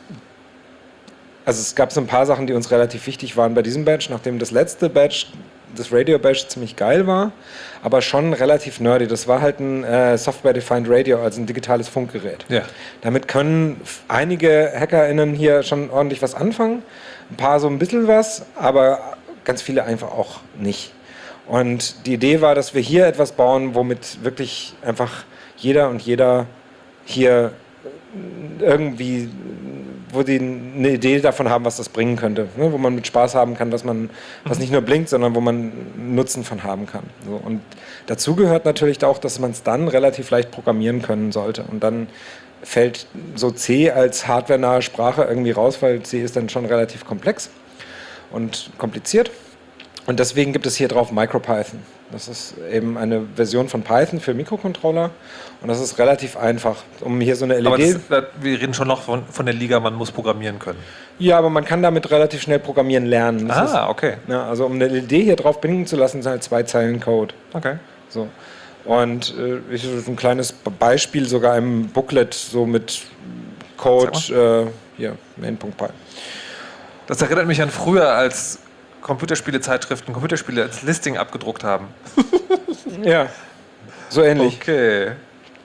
also es gab so ein paar Sachen, die uns relativ wichtig waren bei diesem Badge, nachdem das letzte Badge, das Radio-Badge, ziemlich geil war, aber schon relativ nerdy. Das war halt ein Software-Defined Radio, also ein digitales Funkgerät. Ja. Damit können einige HackerInnen hier schon ordentlich was anfangen, ein paar so ein bisschen was, aber ganz viele einfach auch nicht. Und die Idee war, dass wir hier etwas bauen, womit wirklich einfach jeder hier irgendwie, wo die eine Idee davon haben, was das bringen könnte. Ne? Wo man mit Spaß haben kann, was nicht nur blinkt, sondern wo man Nutzen von haben kann. So. Und dazu gehört natürlich auch, dass man es dann relativ leicht programmieren können sollte. Und dann fällt so C als hardwarenahe Sprache irgendwie raus, weil C ist dann schon relativ komplex und kompliziert. Und deswegen gibt es hier drauf MicroPython. Das ist eben eine Version von Python für Mikrocontroller. Und das ist relativ einfach, um hier so eine LED... Aber wir reden schon noch von der Liga, man muss programmieren können. Ja, aber man kann damit relativ schnell programmieren lernen. Okay. Ja, also um eine LED hier drauf binden zu lassen, sind halt 2 Zeilen Code. Okay. So. Und ein kleines Beispiel sogar im Booklet, so mit Code, hier, main.py. Das erinnert mich an früher, als Computerspiele-Zeitschriften Computerspiele als Listing abgedruckt haben. Ja, so ähnlich. Okay.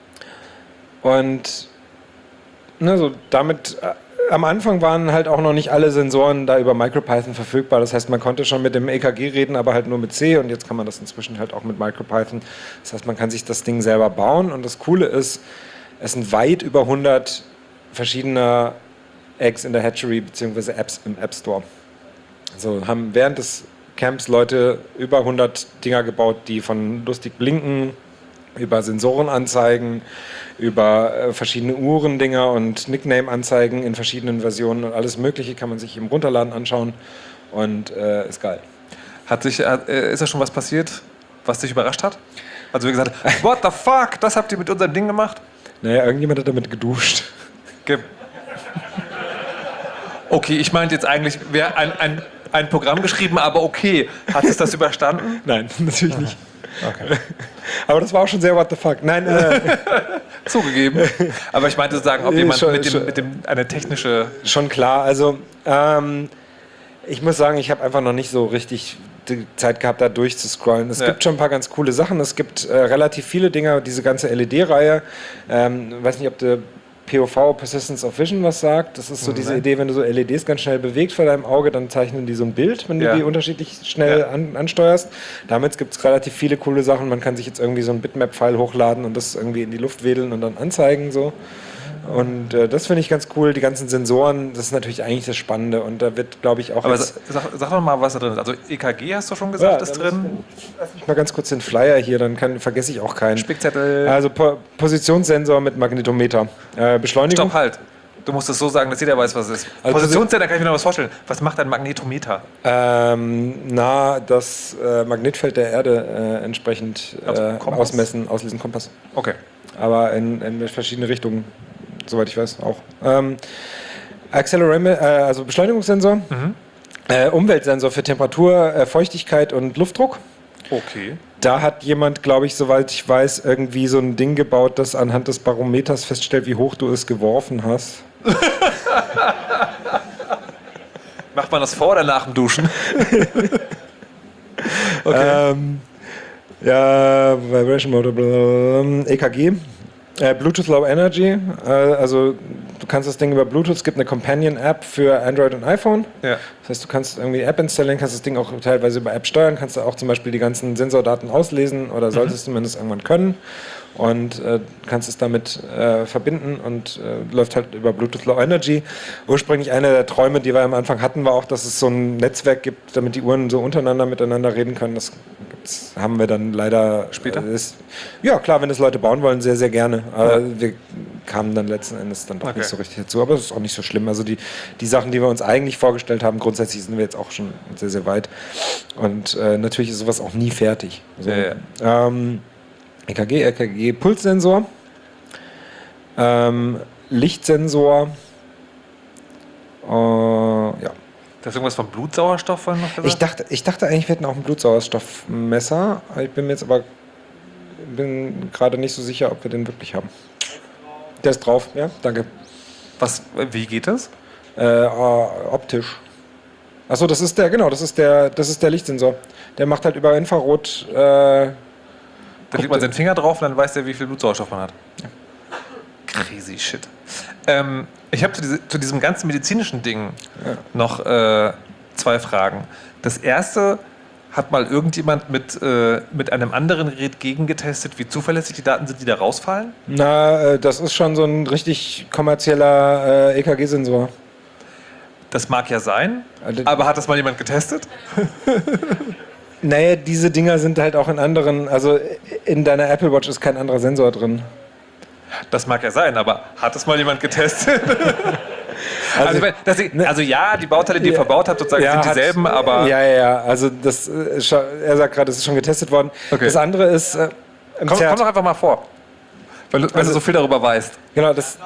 Und so damit, am Anfang waren halt auch noch nicht alle Sensoren da über MicroPython verfügbar. Das heißt, man konnte schon mit dem EKG reden, aber halt nur mit C, und jetzt kann man das inzwischen halt auch mit MicroPython. Das heißt, man kann sich das Ding selber bauen, und das Coole ist, es sind weit über 100 verschiedene Eggs in der Hatchery bzw. Apps im App Store. Also haben während des Camps Leute über 100 Dinger gebaut, die von lustig blinken, über Sensorenanzeigen, über verschiedene Uhrendinger und Nickname-Anzeigen in verschiedenen Versionen, und alles Mögliche kann man sich im Runterladen anschauen, und ist geil. Ist da schon was passiert, was dich überrascht hat? Also wie gesagt, what the fuck, das habt ihr mit unserem Ding gemacht? Naja, irgendjemand hat damit geduscht. Okay, ich meinte jetzt eigentlich, wer ein Programm geschrieben, aber okay. Hat es das überstanden? Nein, natürlich nicht. Okay. Aber das war auch schon sehr what the fuck. Nein, zugegeben. Aber ich meinte sagen, ob jemand mit dem eine technische... Schon klar, also ich muss sagen, ich habe einfach noch nicht so richtig die Zeit gehabt, da durchzuscrollen. Es gibt schon ein paar ganz coole Sachen. Es gibt relativ viele Dinge, diese ganze LED-Reihe. Weiß nicht, ob du POV, Persistence of Vision, was sagt. Das ist so diese Idee, wenn du so LEDs ganz schnell bewegst vor deinem Auge, dann zeichnen die so ein Bild, wenn du die unterschiedlich schnell ansteuerst. Damit gibt es relativ viele coole Sachen. Man kann sich jetzt irgendwie so ein Bitmap-File hochladen und das irgendwie in die Luft wedeln und dann anzeigen. So. Und das finde ich ganz cool. Die ganzen Sensoren, das ist natürlich eigentlich das Spannende. Und da wird, glaube ich, auch... Aber sag doch mal, was da drin ist. Also EKG hast du schon gesagt, ist drin. Lass mich mal ganz kurz den Flyer hier, dann vergesse ich auch keinen. Spickzettel. Also Positionssensor mit Magnetometer. Beschleunigung. Stopp, halt. Du musst es so sagen, dass jeder weiß, was es ist. Also Positionssensor, kann ich mir noch was vorstellen. Was macht ein Magnetometer? Das Magnetfeld der Erde entsprechend ausmessen, auslesen, Kompass. Okay. Aber in verschiedene Richtungen, soweit ich weiß, auch. Also Beschleunigungssensor, Umweltsensor für Temperatur, Feuchtigkeit und Luftdruck. Okay. Da hat jemand, glaube ich, soweit ich weiß, irgendwie so ein Ding gebaut, das anhand des Barometers feststellt, wie hoch du es geworfen hast. Macht man das vor oder nach dem Duschen? Okay. Vibration Motor, EKG. Bluetooth Low Energy, also kannst das Ding über Bluetooth, es gibt eine Companion-App für Android und iPhone. Ja. Das heißt, du kannst irgendwie App installieren, kannst das Ding auch teilweise über App steuern, kannst du auch zum Beispiel die ganzen Sensordaten auslesen oder solltest zumindest irgendwann können und kannst es damit verbinden und läuft halt über Bluetooth Low Energy. Ursprünglich einer der Träume, die wir am Anfang hatten, war auch, dass es so ein Netzwerk gibt, damit die Uhren so untereinander miteinander reden können. Das haben wir dann leider später. Ja, klar, wenn das Leute bauen wollen, sehr, sehr gerne. Aber wir kamen dann letzten Endes dann doch nicht so richtig dazu. Aber es ist auch nicht so schlimm. Also die Sachen, die wir uns eigentlich vorgestellt haben, grundsätzlich sind wir jetzt auch schon sehr, sehr weit. Und natürlich ist sowas auch nie fertig. Also, EKG, Pulssensor, Lichtsensor, ja. Da ist irgendwas vom Blutsauerstoff vorhin noch gesagt? Ich dachte eigentlich, wir hätten auch ein Blutsauerstoffmesser. Ich bin mir jetzt aber gerade nicht so sicher, ob wir den wirklich haben. Der ist drauf, ja, danke. Wie geht das? Optisch. Achso, das ist der Lichtsensor. Der macht halt über Infrarot. Da legt man seinen Finger drauf und dann weiß der, wie viel Blutsauerstoff man hat. Ja. Crazy shit. Ich habe zu diesem ganzen medizinischen Ding noch 2 Fragen. Das erste, hat mal irgendjemand mit einem anderen Gerät gegengetestet, wie zuverlässig die Daten sind, die da rausfallen? Na, das ist schon so ein richtig kommerzieller EKG-Sensor. Das mag ja sein, aber hat das mal jemand getestet? Naja, diese Dinger sind halt auch in anderen, also in deiner Apple Watch ist kein anderer Sensor drin. Das mag ja sein, aber hat das mal jemand getestet? Also ja, die Bauteile, die ihr verbaut habt, sozusagen, sind dieselben, aber... Ja, also er sagt gerade, es ist schon getestet worden. Okay. Das andere ist... Komm doch einfach mal vor, weil du so viel darüber weißt. Genau, das...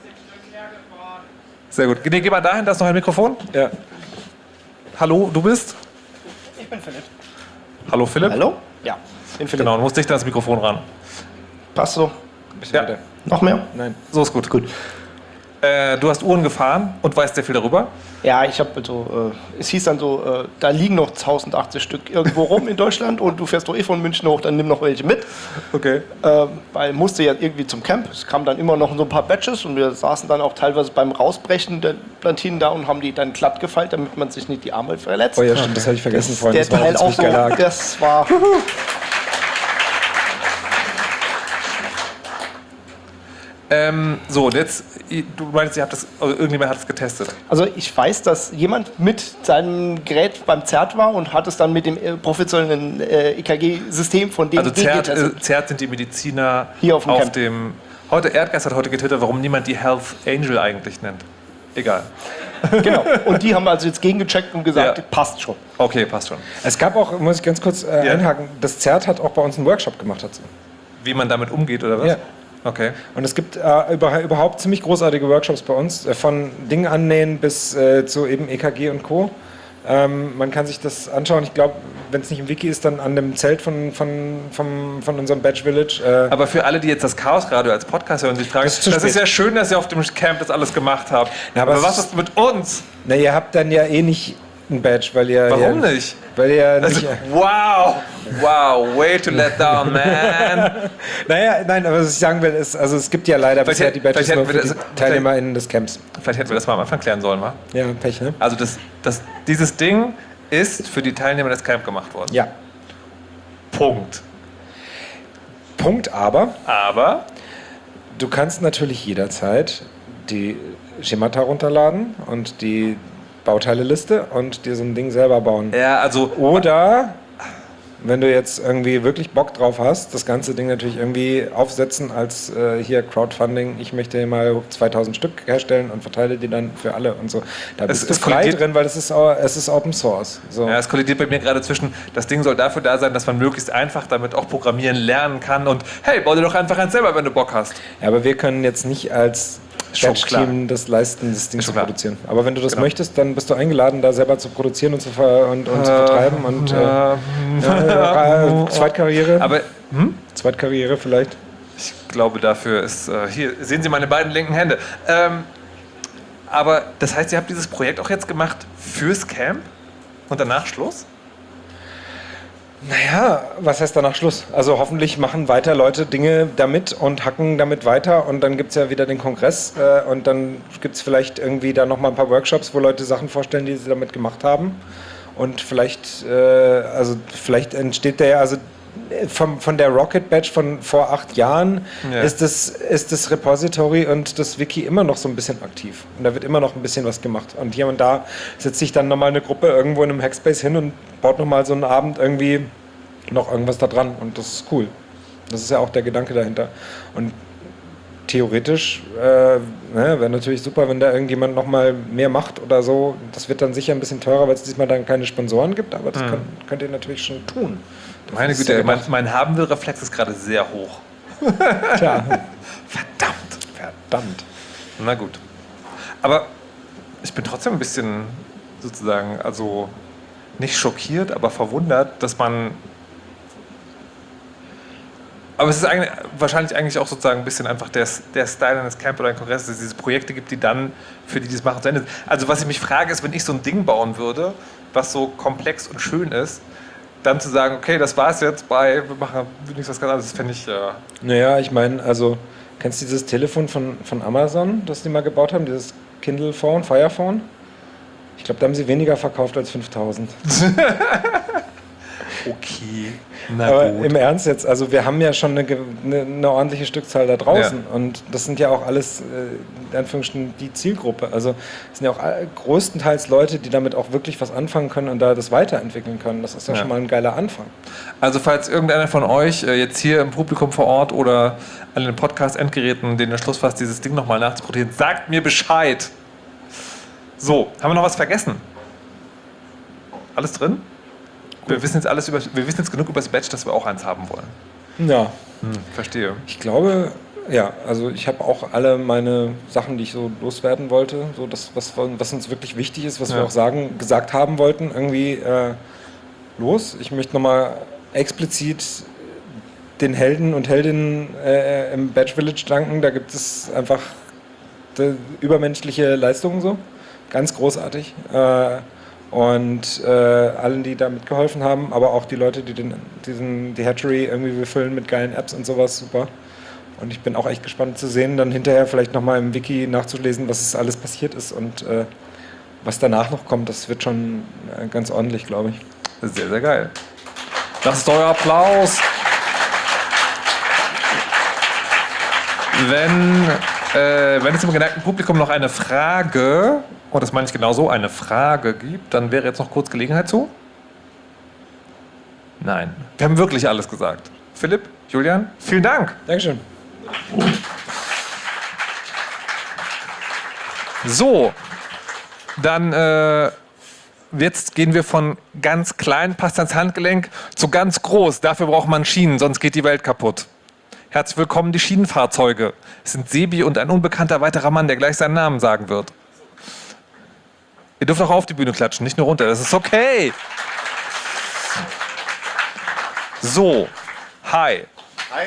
Sehr gut. Nee, geh mal dahin, da ist noch ein Mikrofon. Ja. Hallo, du bist? Ich bin Philipp. Hallo Philipp? Hallo? Ja, bin Philipp. Genau, du musst dichter ans Mikrofon ran. Passt so. Ja. Noch mehr? Nein. So ist gut. Du hast Uhren gefahren und weißt sehr viel darüber? Ja, ich habe es hieß dann so, da liegen noch 1080 Stück irgendwo rum in Deutschland und du fährst doch von München hoch, dann nimm noch welche mit. Okay. Weil musste ja irgendwie zum Camp. Es kamen dann immer noch so ein paar Batches und wir saßen dann auch teilweise beim Rausbrechen der Platinen da und haben die dann glatt gefeilt, damit man sich nicht die Arme verletzt. Oh ja, stimmt, das hatte ich vergessen vorhin. Der Teil auch so, das war... So, jetzt, du meinst, irgendjemand hat es getestet. Also ich weiß, dass jemand mit seinem Gerät beim ZERT war und hat es dann mit dem professionellen EKG-System von dem Also getestet. ZERT sind die Mediziner hier auf dem Heute Erdgeist hat heute getwittert, warum niemand die Health Angel eigentlich nennt. Egal. Genau. Und die haben also jetzt gegengecheckt und gesagt, passt schon. Okay, passt schon. Es gab auch, muss ich ganz kurz einhaken, das ZERT hat auch bei uns einen Workshop gemacht dazu. Wie man damit umgeht, oder was? Ja. Okay. Und es gibt überhaupt ziemlich großartige Workshops bei uns, von Dingen annähen bis zu eben EKG und Co. Man kann sich das anschauen. Ich glaube, wenn es nicht im Wiki ist, dann an dem Zelt von unserem Badge Village. Aber für alle, die jetzt das Chaos Radio als Podcast hören und sich fragen, das ist ja schön, dass ihr auf dem Camp das alles gemacht habt. Na, aber was ist mit uns? Na, ihr habt dann ja eh nicht ein Badge, weil ihr... Warum nicht? Weil ihr nicht... Wow, way to let down, man. Nein, aber was ich sagen will, ist, also es gibt ja leider bisher die Badges nur für die TeilnehmerInnen des Camps. Vielleicht hätten wir das mal am Anfang klären sollen, wa? Ja, Pech, ne? Also dieses Ding ist für die Teilnehmer des Camp gemacht worden. Ja. Punkt, aber du kannst natürlich jederzeit die Schemata runterladen und die Bauteileliste und dir so ein Ding selber bauen. Ja, also... Oder, wenn du jetzt irgendwie wirklich Bock drauf hast, das ganze Ding natürlich irgendwie aufsetzen als hier Crowdfunding, ich möchte mal 2000 Stück herstellen und verteile die dann für alle und so. Da bist du frei drin, weil es ist Open Source. So. Ja, es kollidiert bei mir gerade zwischen, das Ding soll dafür da sein, dass man möglichst einfach damit auch programmieren lernen kann und hey, bau dir doch einfach eins selber, wenn du Bock hast. Ja, aber wir können jetzt nicht als Badge-Team das leisten, das Ding zu produzieren. Aber wenn du das möchtest, dann bist du eingeladen, da selber zu produzieren und zu vertreiben und Zweitkarriere. Aber Zweitkarriere vielleicht. Ich glaube, dafür ist hier sehen Sie meine beiden linken Hände. Aber das heißt, ihr habt dieses Projekt auch jetzt gemacht fürs Camp und danach Schluss? Naja, was heißt danach Schluss? Also hoffentlich machen weiter Leute Dinge damit und hacken damit weiter und dann gibt es ja wieder den Kongress und dann gibt es vielleicht irgendwie da nochmal ein paar Workshops, wo Leute Sachen vorstellen, die sie damit gemacht haben und vielleicht entsteht der ja, also von der Rocket Badge von vor 8 Jahren ist das Repository und das Wiki immer noch so ein bisschen aktiv. Und da wird immer noch ein bisschen was gemacht. Und hier und da setzt sich dann nochmal eine Gruppe irgendwo in einem Hackspace hin und baut nochmal so einen Abend irgendwie noch irgendwas da dran. Und das ist cool. Das ist ja auch der Gedanke dahinter. Und theoretisch wäre natürlich super, wenn da irgendjemand nochmal mehr macht oder so. Das wird dann sicher ein bisschen teurer, weil es diesmal dann keine Sponsoren gibt. Aber das könnt ihr natürlich schon tun. Meine Güte, mein Haben-will-Reflex ist gerade sehr hoch. Tja. Verdammt. Na gut. Aber ich bin trotzdem ein bisschen sozusagen, also nicht schockiert, aber verwundert, dass man. Aber es ist wahrscheinlich eigentlich auch sozusagen ein bisschen einfach der Style eines Camp oder ein Kongress, dass es diese Projekte gibt, die dann, für die das machen, zu Ende sind. Also was ich mich frage, ist, wenn ich so ein Ding bauen würde, was so komplex und schön ist, dann zu sagen, okay, das war's jetzt wir machen nichts was ganz anderes, das fände ich. Naja, ich meine, also, kennst du dieses Telefon von Amazon, das die mal gebaut haben, dieses Kindle Phone, Fire Phone? Ich glaube, da haben sie weniger verkauft als 5000. Okay, aber gut. Im Ernst jetzt, also wir haben ja schon eine ordentliche Stückzahl da draußen und das sind ja auch alles, in Anführungsstrichen, die Zielgruppe. Also es sind ja auch größtenteils Leute, die damit auch wirklich was anfangen können und da das weiterentwickeln können. Das ist ja schon mal ein geiler Anfang. Also falls irgendeiner von euch jetzt hier im Publikum vor Ort oder an den Podcast-Endgeräten den Entschluss fasst, dieses Ding nochmal nachzuproduzieren, sagt mir Bescheid. So, haben wir noch was vergessen? Alles drin? Wir wissen jetzt genug über das Badge, dass wir auch eins haben wollen. Ja. Verstehe. Ich glaube, ja, also ich habe auch alle meine Sachen, die ich so loswerden wollte, so das, was uns wirklich wichtig ist, was wir auch gesagt haben wollten, irgendwie los. Ich möchte nochmal explizit den Helden und Heldinnen im Badge Village danken. Da gibt es einfach übermenschliche Leistungen so. Ganz großartig. Und allen, die da mitgeholfen haben, aber auch die Leute, die die Hatchery irgendwie befüllen mit geilen Apps und sowas, super. Und ich bin auch echt gespannt zu sehen, dann hinterher vielleicht nochmal im Wiki nachzulesen, was alles passiert ist und was danach noch kommt. Das wird schon ganz ordentlich, glaube ich. Sehr, sehr geil. Das ist euer Applaus. Wenn es im geneigten Publikum noch eine Frage, und das meine ich genau so, eine Frage gibt, dann wäre jetzt noch kurz Gelegenheit zu. Nein, wir haben wirklich alles gesagt. Philipp, Julian, vielen Dank. Dankeschön. So, dann jetzt gehen wir von ganz klein, passt ans Handgelenk, zu ganz groß. Dafür braucht man Schienen, sonst geht die Welt kaputt. Herzlich willkommen, die Schienenfahrzeuge. Es sind Sebi und ein unbekannter weiterer Mann, der gleich seinen Namen sagen wird. Ihr dürft auch auf die Bühne klatschen, nicht nur runter. Das ist okay. So, hi. Hi.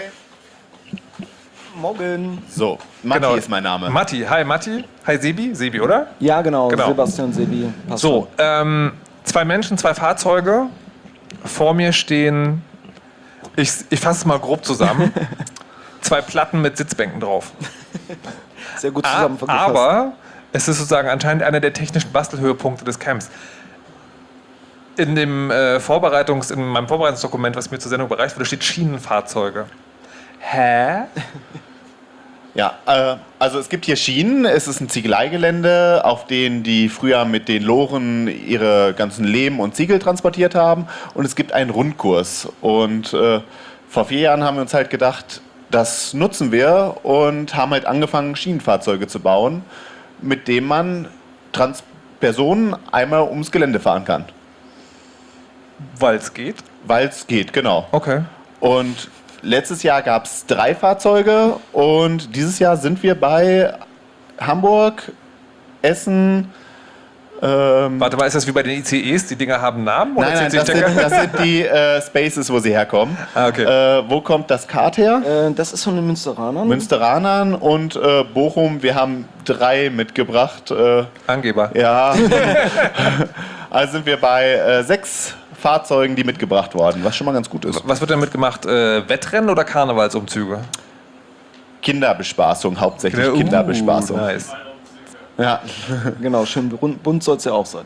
Morgen. So, Matti ist mein Name. Matti, hi Matti. Hi Sebi. Sebi, oder? Ja, genau. Sebastian, Sebi. Passt so, 2 Menschen, 2 Fahrzeuge. Vor mir stehen, ich fasse es mal grob zusammen, 2 Platten mit Sitzbänken drauf. Sehr gut zusammengefasst. Aber es ist sozusagen anscheinend einer der technischen Bastelhöhepunkte des Camps. In meinem Vorbereitungsdokument, was mir zur Sendung bereicht wurde, steht Schienenfahrzeuge. Hä? Ja, also es gibt hier Schienen, es ist ein Ziegeleigelände, auf denen die früher mit den Loren ihre ganzen Lehm und Ziegel transportiert haben, und es gibt einen Rundkurs. Und vor 4 Jahren haben wir uns halt gedacht, das nutzen wir, und haben halt angefangen, Schienenfahrzeuge zu bauen, mit denen man Personen einmal ums Gelände fahren kann. Weil es geht? Weil es geht, genau. Okay. Und letztes Jahr gab es 3 Fahrzeuge, und dieses Jahr sind wir bei Hamburg, Essen. Warte mal, ist das wie bei den ICEs? Die Dinger haben Namen? Oder Nein, das sind die Spaces, wo sie herkommen. Ah, okay. Wo kommt das Kart her? Das ist von den Münsteranern. Münsteranern und Bochum. Wir haben 3 mitgebracht. Angeber. Ja. Also sind wir bei 6 Fahrzeugen, die mitgebracht wurden, was schon mal ganz gut ist. Was wird denn mitgemacht? Wettrennen oder Karnevalsumzüge? Kinderbespaßung, hauptsächlich Kinderbespaßung. Nice. Ja. Genau, schön bunt soll es ja auch sein.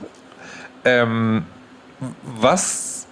Was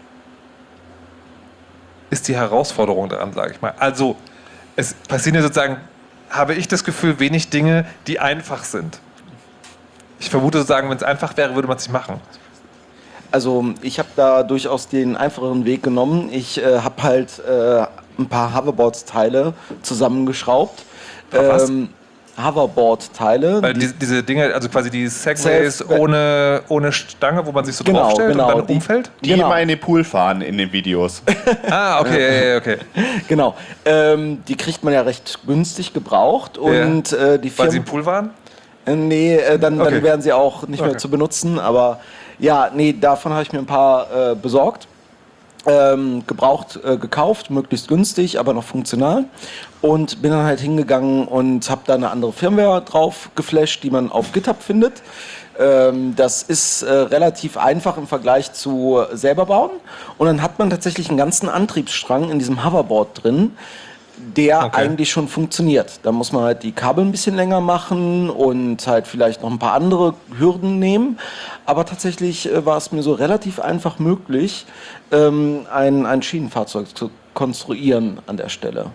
ist die Herausforderung daran, sage ich mal? Also, es passieren ja sozusagen, habe ich das Gefühl, wenig Dinge, die einfach sind. Ich vermute sozusagen, wenn es einfach wäre, würde man es nicht machen. Also ich habe da durchaus den einfacheren Weg genommen. Ich habe halt ein paar Hoverboard-Teile zusammengeschraubt. Was? Hoverboard-Teile. Weil diese Dinge, also quasi die Segways ohne Stange, wo man sich so draufstellt und dann umfällt? Die immer in den Pool fahren in den Videos. Okay. Genau. Die kriegt man ja recht günstig gebraucht. Und, die Weil sie im Pool waren? Nee, dann wären sie auch nicht mehr zu benutzen. Aber ja, nee, davon habe ich mir ein paar besorgt. Gebraucht, gekauft, möglichst günstig, aber noch funktional. Und bin dann halt hingegangen und habe da eine andere Firmware drauf geflasht, die man auf GitHub findet. Das ist relativ einfach im Vergleich zu selber bauen. Und dann hat man tatsächlich einen ganzen Antriebsstrang in diesem Hoverboard drin, der eigentlich schon funktioniert. Da muss man halt die Kabel ein bisschen länger machen und halt vielleicht noch ein paar andere Hürden nehmen. Aber tatsächlich war es mir so relativ einfach möglich, ein Schienenfahrzeug zu konstruieren an der Stelle.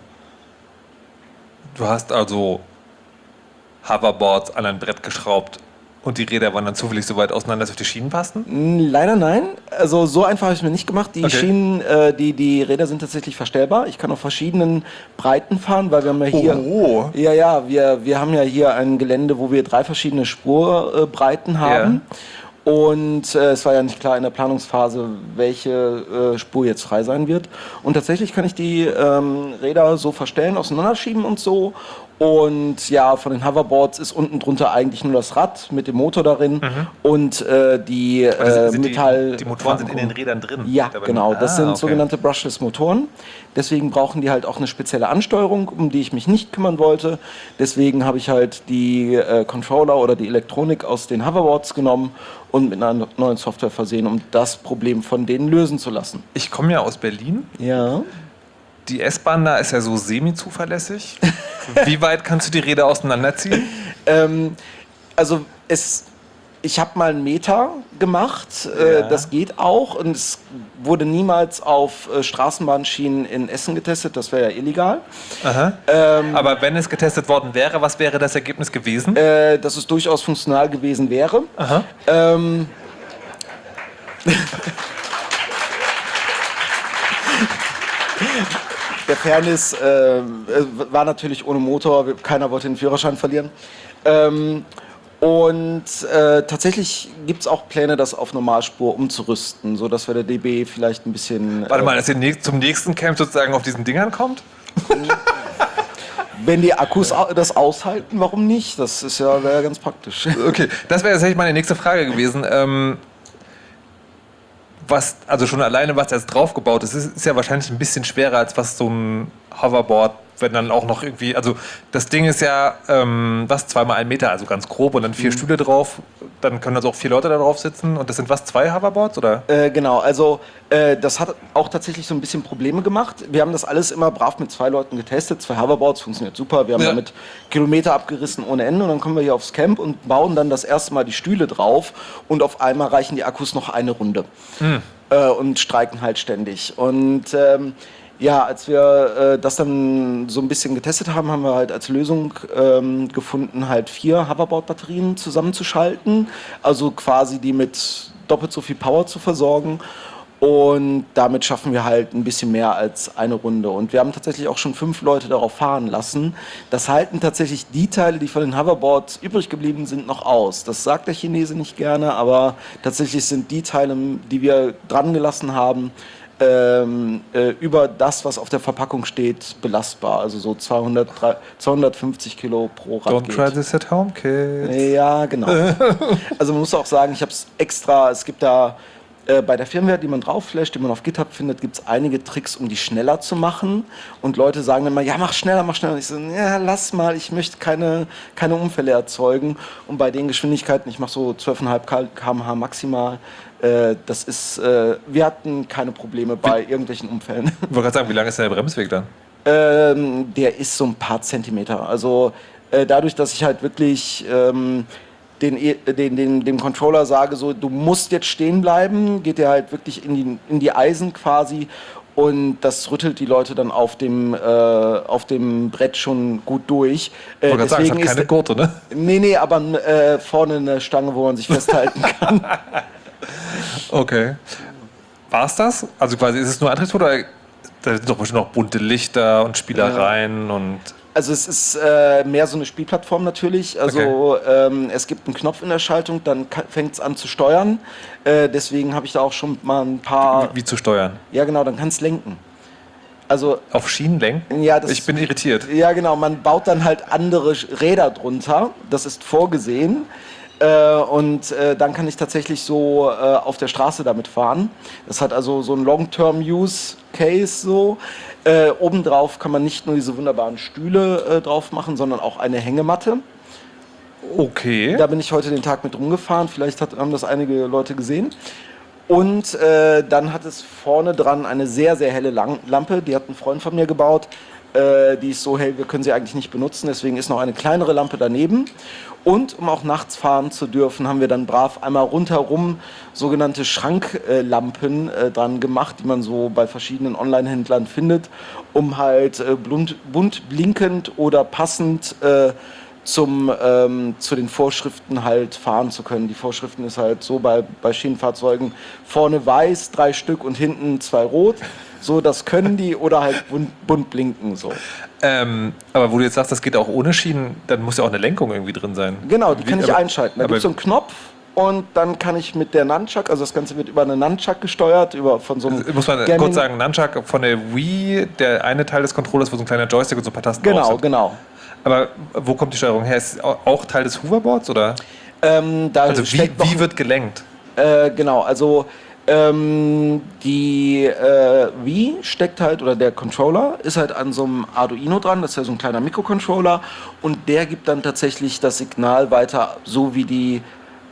Du hast also Hoverboards an ein Brett geschraubt und die Räder waren dann zufällig so weit auseinander, dass sie auf die Schienen passten? Leider nein. Also so einfach habe ich es mir nicht gemacht. Die Schienen, die Räder sind tatsächlich verstellbar. Ich kann auf verschiedenen Breiten fahren, weil wir haben ja hier... Wir haben ja hier ein Gelände, wo wir 3 verschiedene Spurbreiten haben. Ja. Und es war ja nicht klar in der Planungsphase, welche Spur jetzt frei sein wird. Und tatsächlich kann ich die Räder so verstellen, auseinanderschieben und so. Und ja, von den Hoverboards ist unten drunter eigentlich nur das Rad mit dem Motor darin und die Metall... Die Motoren sind in den Rädern drin? Ja, genau. Das sind sogenannte Brushless-Motoren. Deswegen brauchen die halt auch eine spezielle Ansteuerung, um die ich mich nicht kümmern wollte. Deswegen habe ich halt die Controller oder die Elektronik aus den Hoverboards genommen und mit einer neuen Software versehen, um das Problem von denen lösen zu lassen. Ich komme ja aus Berlin. Ja. Die S-Bahn da ist ja so semi-zuverlässig. Wie weit kannst du die Räder auseinanderziehen? Ich habe mal einen Meter gemacht, das geht auch und es wurde niemals auf Straßenbahnschienen in Essen getestet, das wäre ja illegal. Aha. Aber wenn es getestet worden wäre, was wäre das Ergebnis gewesen? Dass es durchaus funktional gewesen wäre. Aha. Der Fairness war natürlich ohne Motor, keiner wollte den Führerschein verlieren. Tatsächlich gibt es auch Pläne, das auf Normalspur umzurüsten, sodass wir der DB vielleicht ein bisschen... Warte mal, dass ihr zum nächsten Camp sozusagen auf diesen Dingern kommt? Wenn die Akkus das aushalten, warum nicht? Das wäre ja ganz praktisch. Okay, das wäre tatsächlich meine nächste Frage gewesen. Also schon alleine, was jetzt draufgebaut ist ja wahrscheinlich ein bisschen schwerer als was so ein Hoverboard, wenn dann auch noch irgendwie, also das Ding ist ja 2x1 Meter, also ganz grob und dann 4 Stühle drauf, dann können also auch 4 Leute da drauf sitzen und das sind 2 Hoverboards, oder? Genau, also das hat auch tatsächlich so ein bisschen Probleme gemacht. Wir haben das alles immer brav mit 2 Leuten getestet, 2 Hoverboards, funktioniert super, wir haben damit Kilometer abgerissen ohne Ende und dann kommen wir hier aufs Camp und bauen dann das erste Mal die Stühle drauf und auf einmal reichen die Akkus noch eine Runde und streiken halt ständig und als wir das dann so ein bisschen getestet haben, haben wir halt als Lösung gefunden, halt 4 Hoverboard-Batterien zusammenzuschalten, also quasi die mit doppelt so viel Power zu versorgen. Und damit schaffen wir halt ein bisschen mehr als eine Runde. Und wir haben tatsächlich auch schon 5 Leute darauf fahren lassen. Das halten tatsächlich die Teile, die von den Hoverboards übrig geblieben sind, noch aus. Das sagt der Chinese nicht gerne, aber tatsächlich sind die Teile, die wir dran gelassen haben, über das, was auf der Verpackung steht, belastbar. Also so 250 Kilo pro Rad. Don't try this at home, kids. Ja, genau. Also man muss auch sagen, ich habe es extra, es gibt da bei der Firmware, die man drauf flasht, die man auf GitHub findet, gibt es einige Tricks, um die schneller zu machen. Und Leute sagen dann mal, ja, mach schneller, mach schneller. Und ich so, ja, lass mal, ich möchte keine Unfälle erzeugen. Und bei den Geschwindigkeiten, ich mache so 12,5 km/h maximal, Das ist, wir hatten keine Probleme bei irgendwelchen Unfällen. Ich wollte gerade sagen, wie lang ist denn der Bremsweg dann? Der ist so ein paar Zentimeter. Also dadurch, dass ich halt wirklich dem Controller sage, so, du musst jetzt stehen bleiben, geht der halt wirklich in die Eisen quasi. Und das rüttelt die Leute dann auf dem Brett schon gut durch. Ich wollte gerade sagen, es hat keine Gurte, ne? Nee, aber vorne eine Stange, wo man sich festhalten kann. Okay. War's das? Also quasi ist es nur Antriebsmotor oder da sind doch bestimmt noch bunte Lichter und Spielereien und... Also es ist mehr so eine Spielplattform natürlich. Also es gibt einen Knopf in der Schaltung, dann fängt es an zu steuern. Deswegen habe ich da auch schon mal ein paar... Wie zu steuern? Ja genau, dann kannst du lenken. Also auf Schienen lenken? Ja, ich bin irritiert. Ja genau, man baut dann halt andere Räder drunter. Das ist vorgesehen. Und dann kann ich tatsächlich so auf der Straße damit fahren. Das hat also so ein Long-Term-Use-Case so. Obendrauf kann man nicht nur diese wunderbaren Stühle drauf machen, sondern auch eine Hängematte. Okay. Da bin ich heute den Tag mit rumgefahren. Vielleicht haben das einige Leute gesehen. Und dann hat es vorne dran eine sehr, sehr helle Lampe. Die hat ein Freund von mir gebaut. Die ist so hell, wir können sie eigentlich nicht benutzen. Deswegen ist noch eine kleinere Lampe daneben. Und um auch nachts fahren zu dürfen, haben wir dann brav einmal rundherum sogenannte Schranklampen dran gemacht, die man so bei verschiedenen Online-Händlern findet, um halt bunt blinkend oder passend zu den Vorschriften halt fahren zu können. Die Vorschriften ist halt so bei Schienenfahrzeugen vorne weiß, 3 Stück und hinten 2 rot. So, das können die oder halt bunt blinken so. Aber wo du jetzt sagst, das geht auch ohne Schienen, dann muss ja auch eine Lenkung irgendwie drin sein. Genau, die kann ich einschalten. Da gibt es so einen Knopf und dann kann ich mit der Nunchuck, also das Ganze wird über eine Nunchuck gesteuert, von so einem muss man kurz sagen, Nunchuck von der Wii, der eine Teil des Controllers, wo so ein kleiner Joystick und so ein paar Tasten drauf sind. Genau. Aber wo kommt die Steuerung her? Ist es auch Teil des Hoverboards, oder? Also wie wird gelenkt? Genau, also die Wii steckt halt, oder der Controller ist halt an so einem Arduino dran, das ist ja so ein kleiner Mikrocontroller und der gibt dann tatsächlich das Signal weiter, so wie die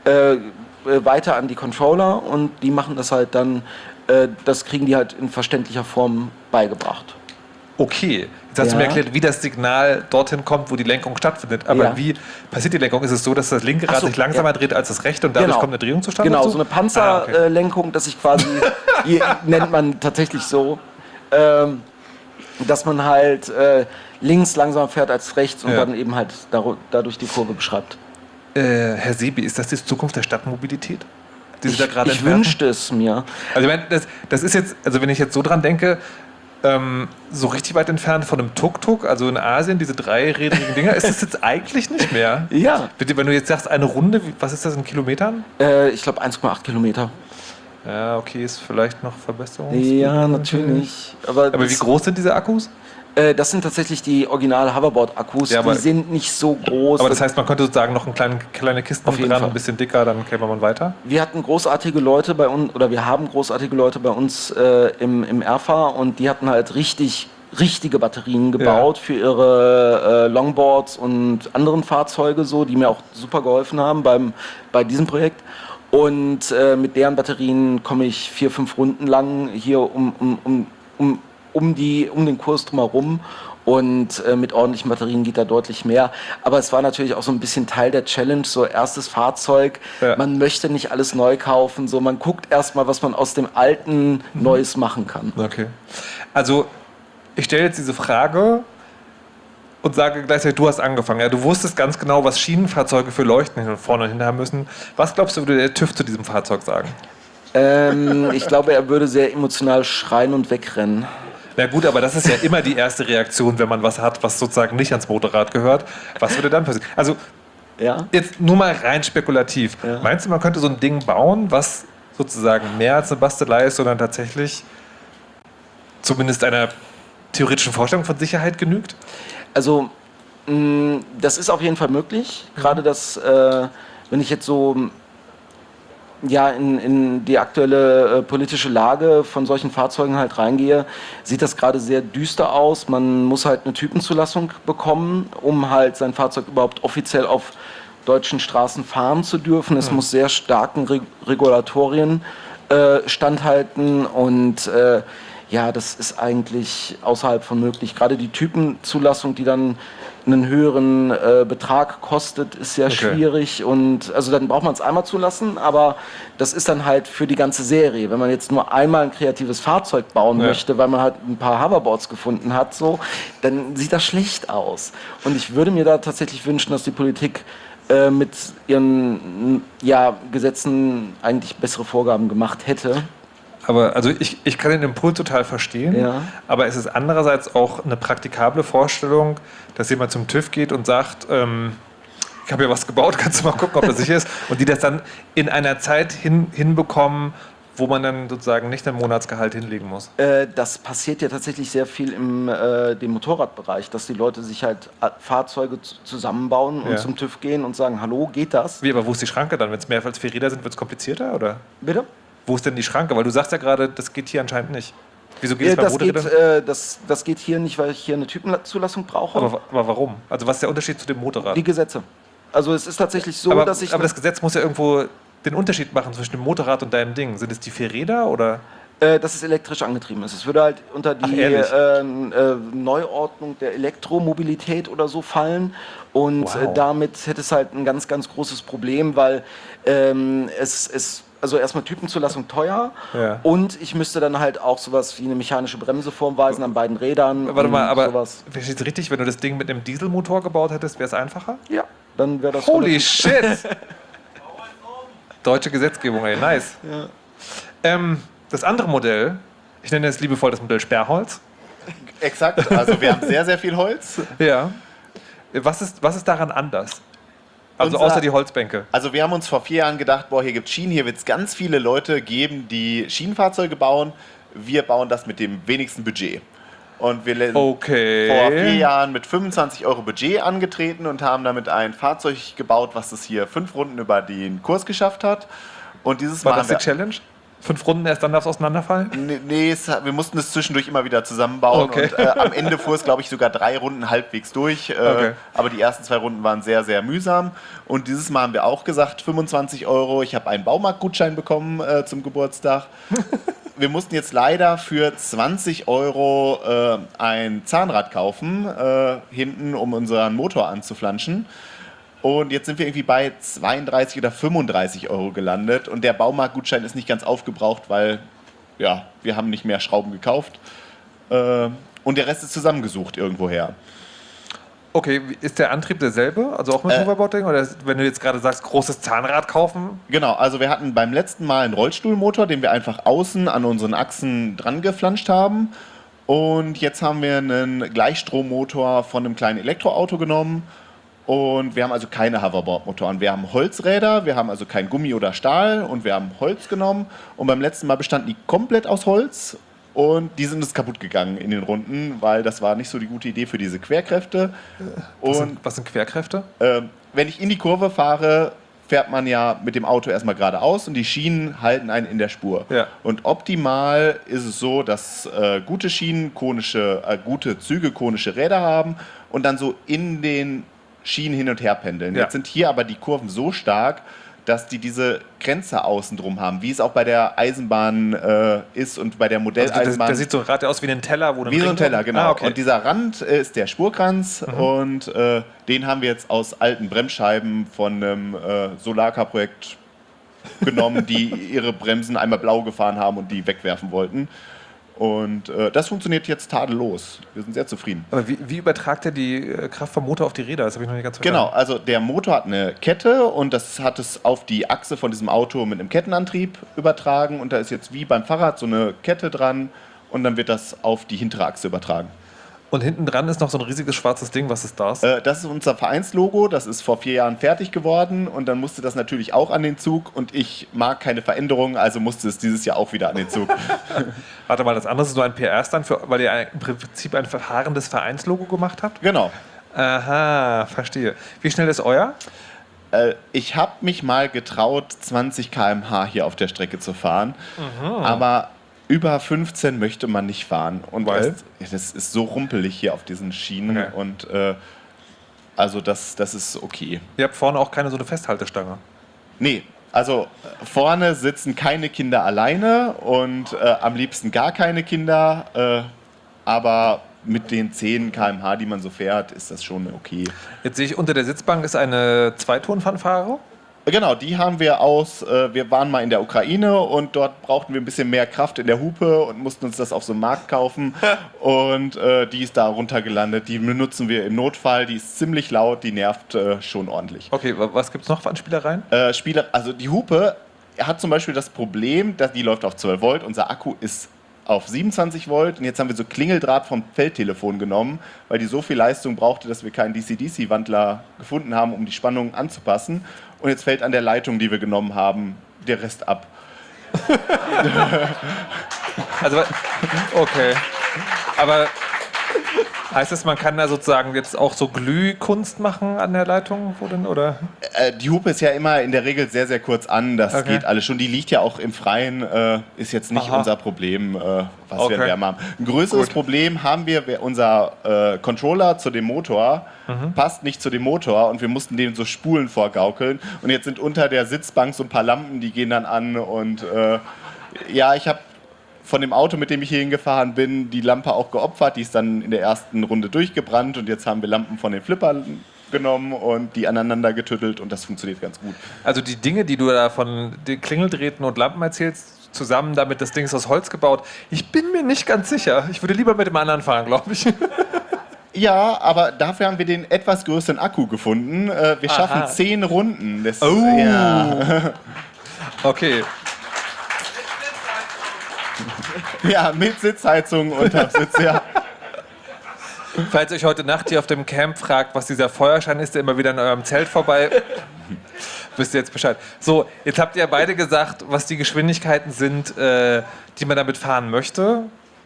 weiter an die Controller und die machen das halt dann, das kriegen die halt in verständlicher Form beigebracht. Okay, jetzt hast du mir erklärt, wie das Signal dorthin kommt, wo die Lenkung stattfindet. Aber wie passiert die Lenkung? Ist es so, dass das linke Rad sich langsamer dreht als das rechte und dadurch kommt eine Drehung zustande? Genau, so eine Panzerlenkung, dass ich quasi, nennt man tatsächlich so, dass man halt links langsamer fährt als rechts und dann eben halt dadurch die Kurve beschreibt. Herr Sebi, ist das die Zukunft der Stadtmobilität? Die Sie da gerade ich wünschte es mir. Also ich meine, das ist jetzt, also wenn ich jetzt so dran denke, so richtig weit entfernt von einem Tuk-Tuk, also in Asien, diese 3-rädrigen Dinger, ist das jetzt eigentlich nicht mehr. Ja. Bitte, wenn du jetzt sagst, eine Runde, was ist das in Kilometern? Ich glaube 1,8 Kilometer. Ja, okay, ist vielleicht noch Verbesserungsmöglich. Ja, natürlich. Aber wie groß sind diese Akkus? Das sind tatsächlich die Original-Hoverboard-Akkus. Die sind nicht so groß. Aber das heißt, man könnte sozusagen noch kleine Kisten dran, ein bisschen dicker, dann käme man weiter? Wir hatten großartige Leute bei uns, oder wir haben großartige Leute bei uns im RFA und die hatten halt richtige Batterien gebaut für ihre Longboards und anderen Fahrzeuge, so, die mir auch super geholfen haben bei diesem Projekt. Und mit deren Batterien komme ich 4-5 Runden lang hier um den Kurs drumherum und mit ordentlichen Batterien geht da deutlich mehr. Aber es war natürlich auch so ein bisschen Teil der Challenge, so erstes Fahrzeug, man möchte nicht alles neu kaufen, so man guckt erstmal, was man aus dem Alten Neues machen kann. Okay. Also ich stelle jetzt diese Frage und sage gleichzeitig, du hast angefangen. Ja, du wusstest ganz genau, was Schienenfahrzeuge für Leuchten vorne und hinten haben müssen. Was glaubst du, würde der TÜV zu diesem Fahrzeug sagen? Ich glaube, er würde sehr emotional schreien und wegrennen. Na gut, aber das ist ja immer die erste Reaktion, wenn man was hat, was sozusagen nicht ans Motorrad gehört. Was würde dann passieren? Also, jetzt nur mal rein spekulativ. Ja. Meinst du, man könnte so ein Ding bauen, was sozusagen mehr als eine Bastelei ist, sondern tatsächlich zumindest einer theoretischen Vorstellung von Sicherheit genügt? Also, das ist auf jeden Fall möglich. Gerade das, wenn ich jetzt so in die aktuelle politische Lage von solchen Fahrzeugen halt reingehe, sieht das gerade sehr düster aus. Man muss halt eine Typenzulassung bekommen, um halt sein Fahrzeug überhaupt offiziell auf deutschen Straßen fahren zu dürfen. Es muss sehr starken Regulatorien standhalten und ja, das ist eigentlich außerhalb von möglich. Gerade die Typenzulassung, die dann einen höheren Betrag kostet, ist sehr schwierig. Und also dann braucht man es einmal zulassen, aber das ist dann halt für die ganze Serie. Wenn man jetzt nur einmal ein kreatives Fahrzeug bauen möchte, weil man halt ein paar Hoverboards gefunden hat, so, dann sieht das schlecht aus. Und ich würde mir da tatsächlich wünschen, dass die Politik mit ihren Gesetzen eigentlich bessere Vorgaben gemacht hätte. Aber also ich kann den Impuls total verstehen, aber es ist andererseits auch eine praktikable Vorstellung, dass jemand zum TÜV geht und sagt, ich habe ja was gebaut, kannst du mal gucken, ob das sicher ist, und die das dann in einer Zeit hinbekommen, wo man dann sozusagen nicht ein Monatsgehalt hinlegen muss. Das passiert ja tatsächlich sehr viel im dem Motorradbereich, dass die Leute sich halt Fahrzeuge zusammenbauen und zum TÜV gehen und sagen, hallo, geht das? Wie, aber wo ist die Schranke dann? Wenn es mehr als 4 Räder sind, wird es komplizierter, oder? Bitte? Wo ist denn die Schranke? Weil du sagst ja gerade, das geht hier anscheinend nicht. Wieso geht es bei Motorrädern? Das geht hier nicht, weil ich hier eine Typenzulassung brauche. Aber warum? Also was ist der Unterschied zu dem Motorrad? Die Gesetze. Also es ist tatsächlich so, dass ich... Aber das Gesetz muss ja irgendwo den Unterschied machen zwischen dem Motorrad und deinem Ding. Sind es die 4 Räder oder... dass es elektrisch angetrieben ist. Es würde halt unter die Neuordnung der Elektromobilität oder so fallen. Und damit hätte es halt ein ganz, ganz großes Problem, weil also erstmal Typenzulassung teuer und ich müsste dann halt auch sowas wie eine mechanische Bremse vorweisen an beiden Rädern. Warte mal, aber verstehst du richtig, wenn du das Ding mit einem Dieselmotor gebaut hättest, wäre es einfacher? Ja, dann wäre das... Holy shit! Deutsche Gesetzgebung, ey, nice. Ja. Das andere Modell, ich nenne es liebevoll das Modell Sperrholz. Exakt, also wir haben sehr, sehr viel Holz. Ja. Was ist daran anders? Also außer die Holzbänke. Also wir haben uns vor 4 Jahren gedacht, boah, hier gibt es Schienen, hier wird es ganz viele Leute geben, die Schienenfahrzeuge bauen. Wir bauen das mit dem wenigsten Budget. Und wir sind vor 4 Jahren mit 25 € Budget angetreten und haben damit ein Fahrzeug gebaut, was es hier 5 Runden über den Kurs geschafft hat. Und dieses War das die Challenge? 5 Runden, erst dann darf es auseinanderfallen? Nee, wir mussten es zwischendurch immer wieder zusammenbauen. Und am Ende fuhr es, glaube ich, sogar 3 Runden halbwegs durch. Aber die ersten 2 Runden waren sehr, sehr mühsam. Und dieses Mal haben wir auch gesagt, 25 €. Ich habe einen Baumarktgutschein bekommen zum Geburtstag. Wir mussten jetzt leider für 20 € ein Zahnrad kaufen, hinten, um unseren Motor anzuflanschen. Und jetzt sind wir irgendwie bei 32 oder 35 € gelandet. Und der Baumarktgutschein ist nicht ganz aufgebraucht, weil wir haben nicht mehr Schrauben gekauft. Und der Rest ist zusammengesucht irgendwoher. Okay, ist der Antrieb derselbe? Also auch mit Hoverboarding? Oder wenn du jetzt gerade sagst, großes Zahnrad kaufen? Genau, also wir hatten beim letzten Mal einen Rollstuhlmotor, den wir einfach außen an unseren Achsen dran geflanscht haben. Und jetzt haben wir einen Gleichstrommotor von einem kleinen Elektroauto genommen. Und wir haben also keine Hoverboard-Motoren. Wir haben Holzräder, wir haben also kein Gummi oder Stahl und wir haben Holz genommen. Und beim letzten Mal bestanden die komplett aus Holz und die sind jetzt kaputt gegangen in den Runden, weil das war nicht so die gute Idee für diese Querkräfte. Was sind Querkräfte? Wenn ich in die Kurve fahre, fährt man ja mit dem Auto erstmal geradeaus und die Schienen halten einen in der Spur. Ja. Und optimal ist es so, dass gute Schienen gute Züge konische Räder haben und dann so in den Schienen hin und her pendeln. Ja. Jetzt sind hier aber die Kurven so stark, dass die diese Grenze außen drum haben, wie es auch bei der Eisenbahn ist und bei der Modelleisenbahn. Also der sieht so ein Rad aus wie ein Teller. Wie so ein Teller, genau. Okay. Und dieser Rand ist der Spurkranz und den haben wir jetzt aus alten Bremsscheiben von einem Solarcar-Projekt genommen, die ihre Bremsen einmal blau gefahren haben und die wegwerfen wollten. Und das funktioniert jetzt tadellos. Wir sind sehr zufrieden. Aber wie übertragt er die Kraft vom Motor auf die Räder? Das habe ich noch nicht ganz verstanden. Genau, also der Motor hat eine Kette und das hat es auf die Achse von diesem Auto mit einem Kettenantrieb übertragen. Und da ist jetzt wie beim Fahrrad so eine Kette dran und dann wird das auf die hintere Achse übertragen. Und hinten dran ist noch so ein riesiges schwarzes Ding. Was ist das? Das ist unser Vereinslogo. Das ist vor 4 Jahren fertig geworden. Und dann musste das natürlich auch an den Zug. Und ich mag keine Veränderungen, also musste es dieses Jahr auch wieder an den Zug. Warte mal, das andere ist so ein PR-Stand, weil ihr im Prinzip ein verfahrendes Vereinslogo gemacht habt? Genau. Aha, verstehe. Wie schnell ist euer? Ich habe mich mal getraut, 20 km/h hier auf der Strecke zu fahren. Aber über 15 möchte man nicht fahren. Und das ist so rumpelig hier auf diesen Schienen. Okay. Und Also das ist okay. Ihr habt vorne auch keine so eine Festhaltestange. Nee, also vorne sitzen keine Kinder alleine und am liebsten gar keine Kinder, aber mit den 10 km/h, die man so fährt, ist das schon okay. Jetzt sehe ich, unter der Sitzbank ist eine Zweitonfanfare. Genau, die haben wir wir waren mal in der Ukraine und dort brauchten wir ein bisschen mehr Kraft in der Hupe und mussten uns das auf so einem Markt kaufen und die ist da runtergelandet. Die benutzen wir im Notfall, die ist ziemlich laut, die nervt schon ordentlich. Okay, was gibt es noch an Spielereien? Also die Hupe hat zum Beispiel das Problem, dass die läuft auf 12 Volt, unser Akku ist auf 27 Volt und jetzt haben wir so Klingeldraht vom Feldtelefon genommen, weil die so viel Leistung brauchte, dass wir keinen DC-DC-Wandler gefunden haben, um die Spannung anzupassen. Und jetzt fällt an der Leitung, die wir genommen haben, der Rest ab. Also, okay. Aber heißt das, man kann da sozusagen jetzt auch so Glühkunst machen an der Leitung? Oder? Die Hupe ist ja immer in der Regel sehr, sehr kurz an. Das Okay. geht alles schon. Die liegt ja auch im Freien. Ist jetzt nicht unser Problem, was wir wärmer haben. Ein größeres Problem haben wir, unser Controller zu dem Motor passt nicht zu dem Motor und wir mussten dem so Spulen vorgaukeln. Und jetzt sind unter der Sitzbank so ein paar Lampen, die gehen dann an. Und ja, ich habe von dem Auto, mit dem ich hier hingefahren bin, die Lampe auch geopfert. Die ist dann in der ersten Runde durchgebrannt und jetzt haben wir Lampen von den Flippern genommen und die aneinander getüttelt und das funktioniert ganz gut. Also die Dinge, die du da von den Klingeldrähten und Lampen erzählst, zusammen damit, das Ding ist aus Holz gebaut, ich bin mir nicht ganz sicher. Ich würde lieber mit dem anderen fahren, glaube ich. Ja, aber dafür haben wir den etwas größeren Akku gefunden. Wir schaffen 10 Runden. Das, ja. Okay. Ja, mit Sitzheizung unterm Sitz, ja. Falls euch heute Nacht hier auf dem Camp fragt, was dieser Feuerschein ist, der immer wieder in eurem Zelt vorbei, wisst ihr jetzt Bescheid. So, jetzt habt ihr beide gesagt, was die Geschwindigkeiten sind, die man damit fahren möchte.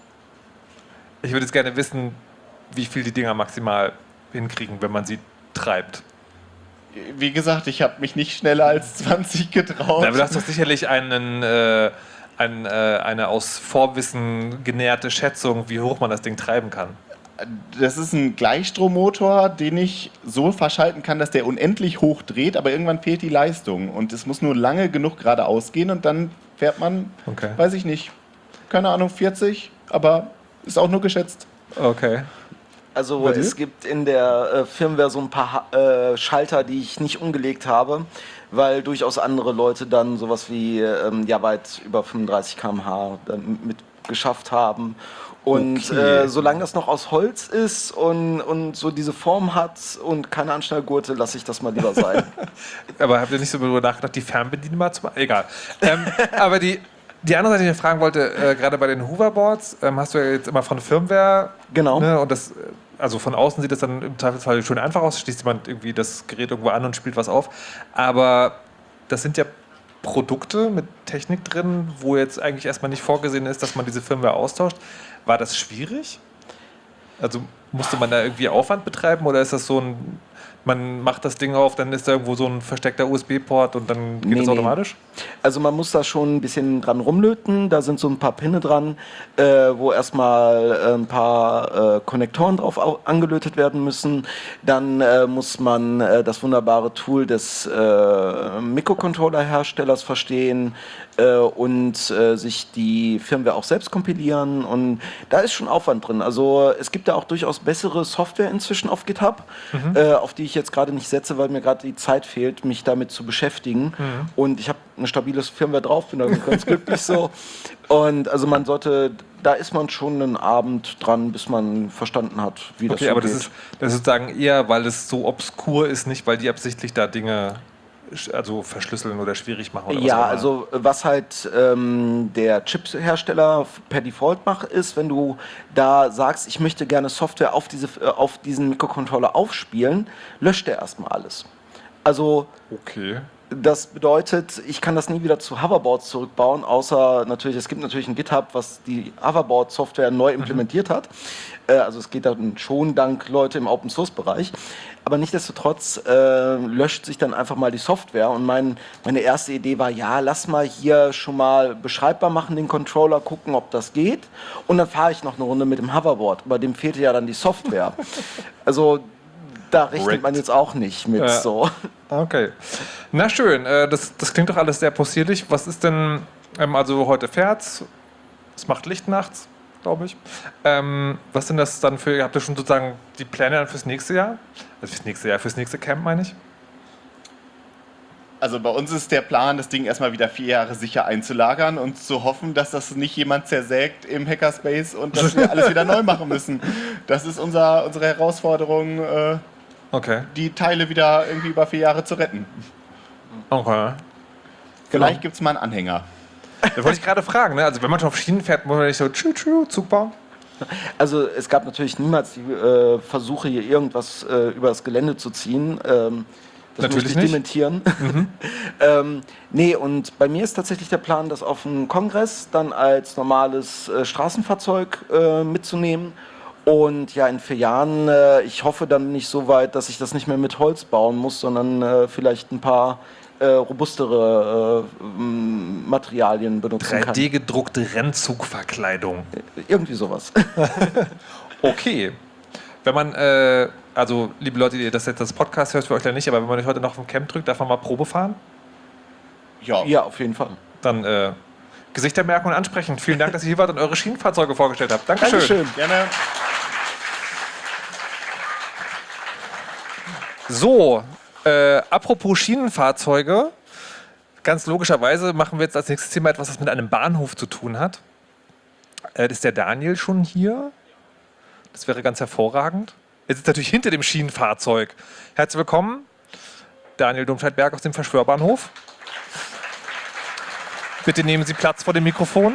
Ich würde jetzt gerne wissen, wie viel die Dinger maximal hinkriegen, wenn man sie treibt. Wie gesagt, ich habe mich nicht schneller als 20 getraut. Na, aber du hast doch sicherlich eine aus Vorwissen genährte Schätzung, wie hoch man das Ding treiben kann. Das ist ein Gleichstrommotor, den ich so verschalten kann, dass der unendlich hoch dreht, aber irgendwann fehlt die Leistung. Und es muss nur lange genug geradeaus gehen und dann fährt man, weiß ich nicht, keine Ahnung, 40, aber ist auch nur geschätzt. Okay. Also es gibt in der Firmware so ein paar Schalter, die ich nicht umgelegt habe, weil durchaus andere Leute dann sowas wie weit über 35 km/h mit geschafft haben. Und solange das noch aus Holz ist und so diese Form hat und keine Anschnallgurte, lasse ich das mal lieber sein. Aber habt ihr nicht so darüber nachgedacht, die Fernbedienung mal zu machen? Egal. Aber die andere Seite, die ich fragen wollte, gerade bei den Hoverboards, hast du ja jetzt immer von Firmware. Genau. Ne, und das, also von außen sieht das dann im Zweifelsfall schön einfach aus. Schließt jemand irgendwie das Gerät irgendwo an und spielt was auf. Aber das sind ja Produkte mit Technik drin, wo jetzt eigentlich erstmal nicht vorgesehen ist, dass man diese Firmware austauscht. War das schwierig? Also musste man da irgendwie Aufwand betreiben oder ist das so ein, man macht das Ding auf, dann ist da irgendwo so ein versteckter USB-Port und dann geht es automatisch? Also man muss da schon ein bisschen dran rumlöten, da sind so ein paar Pinne dran, wo erstmal ein paar Konnektoren drauf angelötet werden müssen. Dann muss man das wunderbare Tool des Mikrocontroller-Herstellers verstehen und sich die Firmware auch selbst kompilieren und da ist schon Aufwand drin. Also es gibt da auch durchaus bessere Software inzwischen auf GitHub, auf die ich jetzt gerade nicht setze, weil mir gerade die Zeit fehlt, mich damit zu beschäftigen. Und ich habe eine stabile Firmware drauf, bin damit ganz glücklich so. Und also man sollte, da ist man schon einen Abend dran, bis man verstanden hat, wie das so aber geht. das ist sozusagen eher, weil es so obskur ist, nicht weil die absichtlich da Dinge also verschlüsseln oder schwierig machen? Oder ja, also was halt der Chiphersteller per Default macht, ist, wenn du da sagst, ich möchte gerne Software auf diesen Mikrocontroller aufspielen, löscht er erstmal alles. Also das bedeutet, ich kann das nie wieder zu Hoverboards zurückbauen, außer natürlich, es gibt natürlich ein GitHub, was die Hoverboard-Software neu implementiert hat. Also es geht dann schon dank Leute im Open-Source-Bereich. Aber nichtsdestotrotz löscht sich dann einfach mal die Software. Und meine erste Idee war, ja, lass mal hier schon mal beschreibbar machen, den Controller, gucken, ob das geht. Und dann fahre ich noch eine Runde mit dem Hoverboard. Aber dem fehlte ja dann die Software. Also Da rechnet man jetzt auch nicht mit so. Okay. Na schön, das klingt doch alles sehr possierlich. Was ist denn, also heute fährt's, es macht Licht nachts, glaube ich. Was sind das dann für, habt ihr schon sozusagen die Pläne dann fürs nächste Jahr? Also fürs nächste Camp meine ich? Also bei uns ist der Plan, das Ding erstmal wieder 4 Jahre sicher einzulagern und zu hoffen, dass das nicht jemand zersägt im Hackerspace und dass wir alles wieder neu machen müssen. Das ist unsere Herausforderung, die Teile wieder irgendwie über 4 Jahre zu retten. Okay. Vielleicht gibt es mal einen Anhänger. Da wollte ich gerade fragen, ne? Also wenn man schon auf Schienen fährt, muss man nicht so Zug bauen? Also es gab natürlich niemals die Versuche, hier irgendwas über das Gelände zu ziehen. Das natürlich muss ich nicht dementieren. Nee, und bei mir ist tatsächlich der Plan, das auf dem Kongress dann als normales Straßenfahrzeug mitzunehmen. Und ja, in 4 Jahren, ich hoffe dann nicht so weit, dass ich das nicht mehr mit Holz bauen muss, sondern vielleicht ein paar robustere Materialien benutzen kann. 3D-gedruckte Rennzugverkleidung. Irgendwie sowas. Okay. Wenn man, also liebe Leute, die das jetzt als Podcast hört, für euch ja nicht, aber wenn man euch heute noch auf dem Camp drückt, darf man mal Probe fahren? Ja, auf jeden Fall. Dann Gesichter merken und ansprechen. Vielen Dank, dass ihr hier wart und eure Schienenfahrzeuge vorgestellt habt. Dankeschön. Dankeschön. Gerne. So, apropos Schienenfahrzeuge, ganz logischerweise machen wir jetzt als nächstes Thema etwas, was mit einem Bahnhof zu tun hat. Ist der Daniel schon hier? Das wäre ganz hervorragend. Er sitzt natürlich hinter dem Schienenfahrzeug. Herzlich willkommen, Daniel Domscheit-Berg aus dem Verschwörbahnhof. Bitte nehmen Sie Platz vor dem Mikrofon.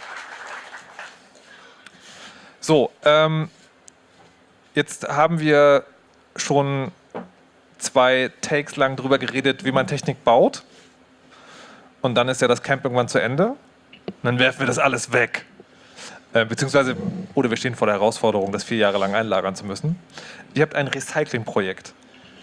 So, jetzt haben wir schon 2 Takes lang drüber geredet, wie man Technik baut. Und dann ist ja das Camp irgendwann zu Ende. Und dann werfen wir das alles weg. Beziehungsweise, oder wir stehen vor der Herausforderung, das 4 Jahre lang einlagern zu müssen. Ihr habt ein Recycling-Projekt.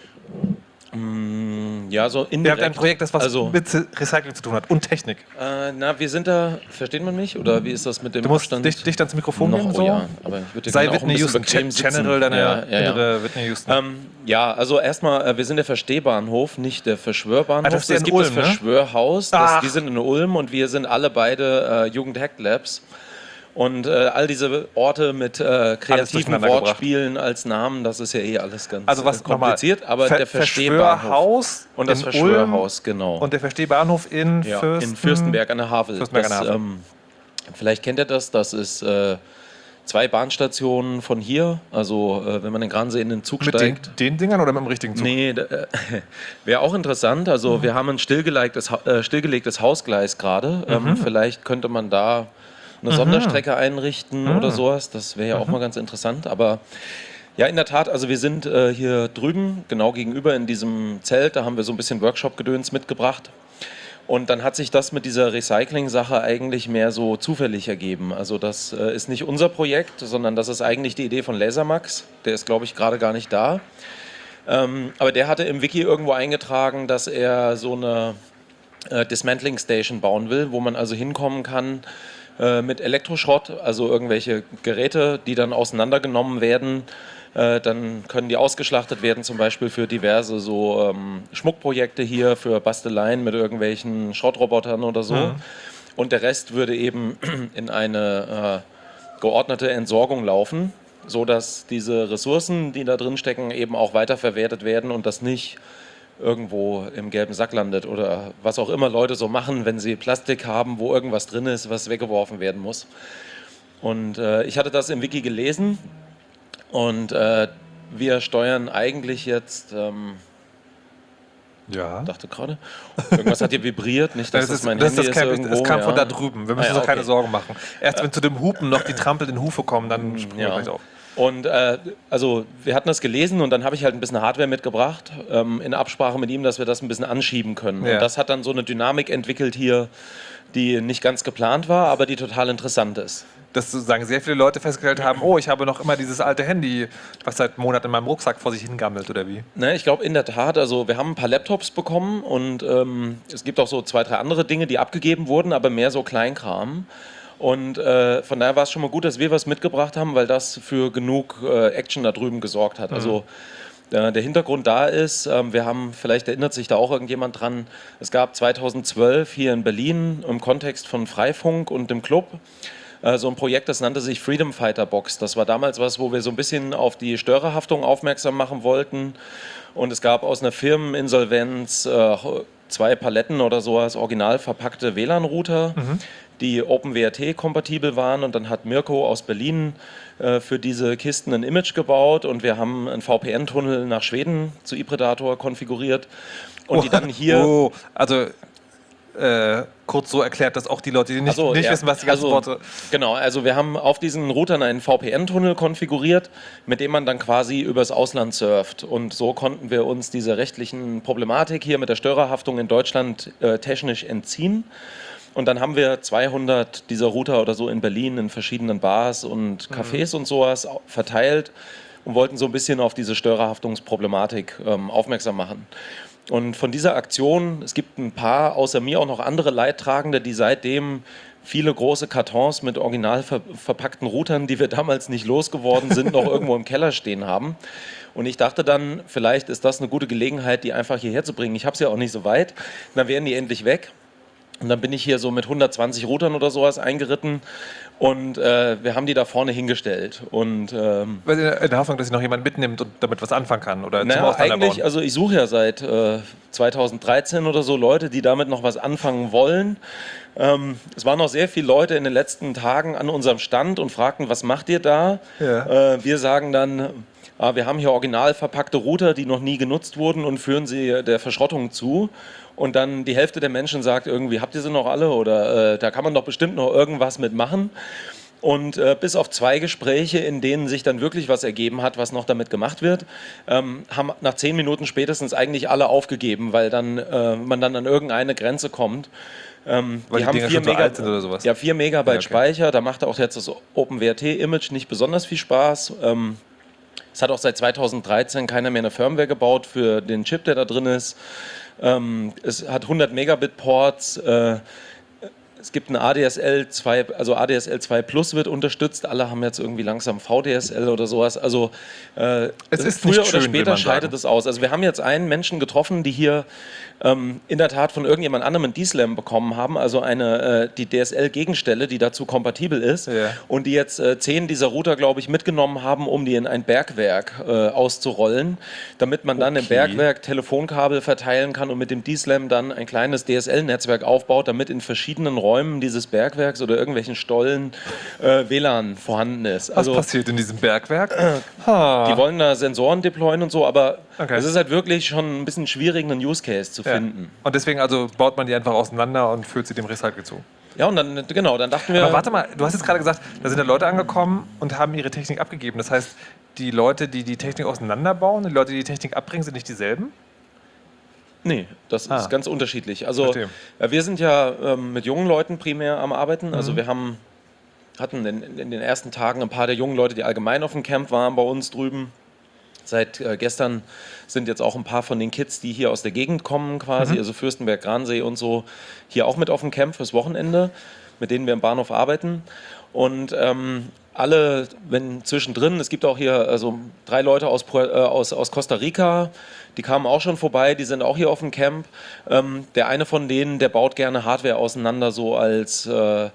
Ja, so indirekt. Ihr habt ein Projekt, das was also, mit Recycling zu tun hat und Technik. Wir sind da, versteht man mich? Oder wie ist das mit dem Du musst Abstand? dicht ans Mikrofon noch, gehen. So. ja, aber ich würde Sei gerne auch ein Whitney bisschen Houston, bequem sitzen. General, deine innere ja. Whitney Houston. Ja, also erstmal, wir sind der Verstehbahnhof, nicht der Verschwörbahnhof. das ist Es in gibt Ulm, das Verschwörhaus, Ach. die sind in Ulm und wir sind alle beide Jugend-Hack-Labs. Und all diese Orte mit kreativen durcheinander Wortspielen als Namen, das ist ja eh alles ganz Also was kompliziert. nochmal? Aber der Verstehbahnhof Verschwörhaus und das in Verschwörhaus, Ulm genau. und der Verstehbahnhof in in Fürstenberg an der Havel. Fürstenberg an der Havel. Vielleicht kennt ihr das, das ist 2 Bahnstationen von hier. Also wenn man in Gransee in den Zug mit steigt. den Dingern oder mit dem richtigen Zug? Nee, wäre auch interessant. Also wir haben ein stillgelegtes Hausgleis gerade. Vielleicht könnte man da eine Sonderstrecke einrichten oder sowas. Das wäre ja auch mal ganz interessant. Aber ja, in der Tat, also wir sind hier drüben, genau gegenüber in diesem Zelt. Da haben wir so ein bisschen Workshop-Gedöns mitgebracht. Und dann hat sich das mit dieser Recycling-Sache eigentlich mehr so zufällig ergeben. Also das ist nicht unser Projekt, sondern das ist eigentlich die Idee von Lasermax. Der ist, glaube ich, gerade gar nicht da. Aber der hatte im Wiki irgendwo eingetragen, dass er so eine Dismantling Station bauen will, wo man also hinkommen kann mit Elektroschrott, also irgendwelche Geräte, die dann auseinandergenommen werden. Dann können die ausgeschlachtet werden, zum Beispiel für diverse so Schmuckprojekte hier, für Basteleien mit irgendwelchen Schrottrobotern oder so. Und der Rest würde eben in eine geordnete Entsorgung laufen, sodass diese Ressourcen, die da drin stecken, eben auch weiterverwertet werden und das nicht irgendwo im gelben Sack landet oder was auch immer Leute so machen, wenn sie Plastik haben, wo irgendwas drin ist, was weggeworfen werden muss. Und ich hatte das im Wiki gelesen und wir steuern eigentlich jetzt, dachte gerade, irgendwas hat hier vibriert, nicht, dass das mein Handy ist irgendwo. Es kam von ja. da drüben, wir müssen uns keine Sorgen machen. Erst wenn zu dem Hupen noch die trampelnden Hufe kommen, dann springen wir gleich auf. Und also wir hatten das gelesen und dann habe ich halt ein bisschen Hardware mitgebracht, in Absprache mit ihm, dass wir das ein bisschen anschieben können. Ja. Und das hat dann so eine Dynamik entwickelt hier, die nicht ganz geplant war, aber die total interessant ist. Dass sozusagen sehr viele Leute festgestellt haben, oh, ich habe noch immer dieses alte Handy, was seit Monaten in meinem Rucksack vor sich hingammelt, oder wie? Ne, ich glaube in der Tat, also wir haben ein paar Laptops bekommen und es gibt auch so 2, 3 andere Dinge, die abgegeben wurden, aber mehr so Kleinkram. Und von daher war es schon mal gut, dass wir was mitgebracht haben, weil das für genug Action da drüben gesorgt hat. Also Der Hintergrund da ist, wir haben, vielleicht erinnert sich da auch irgendjemand dran, es gab 2012 hier in Berlin im Kontext von Freifunk und dem Club so ein Projekt, das nannte sich Freedom Fighter Box. Das war damals was, wo wir so ein bisschen auf die Störerhaftung aufmerksam machen wollten. Und es gab aus einer Firmeninsolvenz 2 Paletten oder so als original verpackte WLAN-Router, die OpenWRT-kompatibel waren. Und dann hat Mirko aus Berlin für diese Kisten ein Image gebaut und wir haben einen VPN-Tunnel nach Schweden zu ePredator konfiguriert. Und die dann hier... kurz so erklärt, dass auch die Leute, die nicht wissen, was die ganzen Worte... Genau, also wir haben auf diesen Routern einen VPN-Tunnel konfiguriert, mit dem man dann quasi übers Ausland surft. Und so konnten wir uns dieser rechtlichen Problematik hier mit der Störerhaftung in Deutschland technisch entziehen. Und dann haben wir 200 dieser Router oder so in Berlin in verschiedenen Bars und Cafés und sowas verteilt und wollten so ein bisschen auf diese Störerhaftungsproblematik aufmerksam machen. Und von dieser Aktion, es gibt ein paar, außer mir auch noch andere Leidtragende, die seitdem viele große Kartons mit original verpackten Routern, die wir damals nicht losgeworden sind, noch irgendwo im Keller stehen haben. Und ich dachte dann, vielleicht ist das eine gute Gelegenheit, die einfach hierher zu bringen. Ich habe es ja auch nicht so weit, dann wären die endlich weg. Und dann bin ich hier so mit 120 Routern oder sowas eingeritten und wir haben die da vorne hingestellt. Und, in der Hoffnung, dass sich noch jemand mitnimmt und damit was anfangen kann oder zum naja, Auseinanderbauen. eigentlich, also ich suche ja seit 2013 oder so Leute, die damit noch was anfangen wollen. Es waren noch sehr viele Leute in den letzten Tagen an unserem Stand und fragten, was macht ihr da? Ja. Wir sagen dann, wir haben hier original verpackte Router, die noch nie genutzt wurden und führen sie der Verschrottung zu. Und dann die Hälfte der Menschen sagt irgendwie, habt ihr sie noch alle? Oder da kann man doch bestimmt noch irgendwas mitmachen. Und bis auf 2 Gespräche, in denen sich dann wirklich was ergeben hat, was noch damit gemacht wird, haben nach 10 Minuten spätestens eigentlich alle aufgegeben, weil dann man dann an irgendeine Grenze kommt. Weil die haben 4 Megabyte sind oder sowas. Ja, 4 Megabyte Speicher. Da macht auch jetzt das OpenWRT-Image nicht besonders viel Spaß. Es hat auch seit 2013 keiner mehr eine Firmware gebaut für den Chip, der da drin ist. Es hat 100 Megabit Ports. Es gibt eine ADSL 2, also ADSL 2 Plus wird unterstützt. Alle haben jetzt irgendwie langsam VDSL oder sowas. Also es ist früher nicht schön, oder später scheidet es aus. Also wir haben jetzt einen Menschen getroffen, die hier in der Tat von irgendjemand anderem einen D-Slam bekommen haben, also die DSL-Gegenstelle, die dazu kompatibel ist und die jetzt 10 dieser Router, glaube ich, mitgenommen haben, um die in ein Bergwerk auszurollen, damit man dann im Bergwerk Telefonkabel verteilen kann und mit dem D-Slam dann ein kleines DSL-Netzwerk aufbaut, damit in verschiedenen Räumen dieses Bergwerks oder irgendwelchen Stollen WLAN vorhanden ist. Was passiert in diesem Bergwerk? Die wollen da Sensoren deployen und so, aber es ist halt wirklich schon ein bisschen schwierig, einen Use Case zu finden. Und deswegen also baut man die einfach auseinander und führt sie dem Recycle zu. Ja, und dann, genau, dann dachten wir... Aber warte mal, du hast jetzt gerade gesagt, da sind ja Leute angekommen und haben ihre Technik abgegeben. Das heißt, die Leute, die die Technik auseinanderbauen, die Leute, die die Technik abbringen, sind nicht dieselben? Nee, das ist ganz unterschiedlich. Also wir sind ja mit jungen Leuten primär am Arbeiten. Also wir hatten in den ersten Tagen ein paar der jungen Leute, die allgemein auf dem Camp waren, bei uns drüben. Seit gestern sind jetzt auch ein paar von den Kids, die hier aus der Gegend kommen quasi, also Fürstenberg, Gransee und so, hier auch mit auf dem Camp fürs Wochenende, mit denen wir im Bahnhof arbeiten. Und alle, wenn zwischendrin, es gibt auch hier also 3 Leute aus Costa Rica, die kamen auch schon vorbei, die sind auch hier auf dem Camp. Der eine von denen, der baut gerne Hardware auseinander, so als...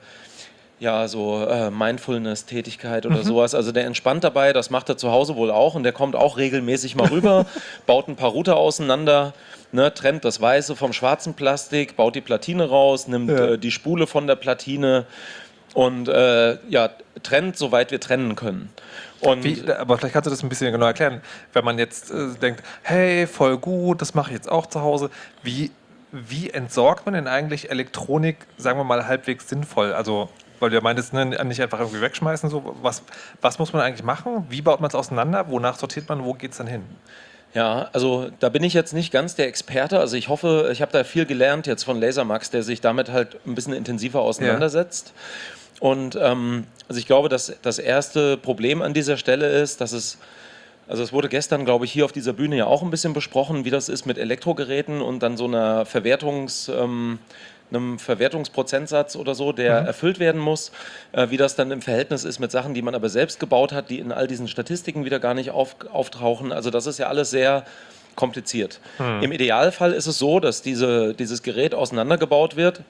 Mindfulness-Tätigkeit oder sowas. Also der entspannt dabei, das macht er zu Hause wohl auch und der kommt auch regelmäßig mal rüber, baut ein paar Router auseinander, ne, trennt das Weiße vom schwarzen Plastik, baut die Platine raus, nimmt die Spule von der Platine und trennt, soweit wir trennen können. Aber vielleicht kannst du das ein bisschen genau erklären. Wenn man jetzt denkt, hey, voll gut, das mache ich jetzt auch zu Hause. Wie entsorgt man denn eigentlich Elektronik, sagen wir mal, halbwegs sinnvoll? Also weil du ja meintest, ne, nicht einfach irgendwie wegschmeißen. So. Was muss man eigentlich machen? Wie baut man es auseinander? Wonach sortiert man? Wo geht es dann hin? Ja, also da bin ich jetzt nicht ganz der Experte. Also ich hoffe, ich habe da viel gelernt jetzt von Lasermax, der sich damit halt ein bisschen intensiver auseinandersetzt. Und also ich glaube, dass das erste Problem an dieser Stelle ist, dass es wurde gestern, glaube ich, hier auf dieser Bühne ja auch ein bisschen besprochen, wie das ist mit Elektrogeräten und dann so einer einem Verwertungsprozentsatz oder so, der erfüllt werden muss, wie das dann im Verhältnis ist mit Sachen, die man aber selbst gebaut hat, die in all diesen Statistiken wieder gar nicht auftauchen. Also das ist ja alles sehr kompliziert. Im Idealfall ist es so, dass dieses Gerät auseinandergebaut wird,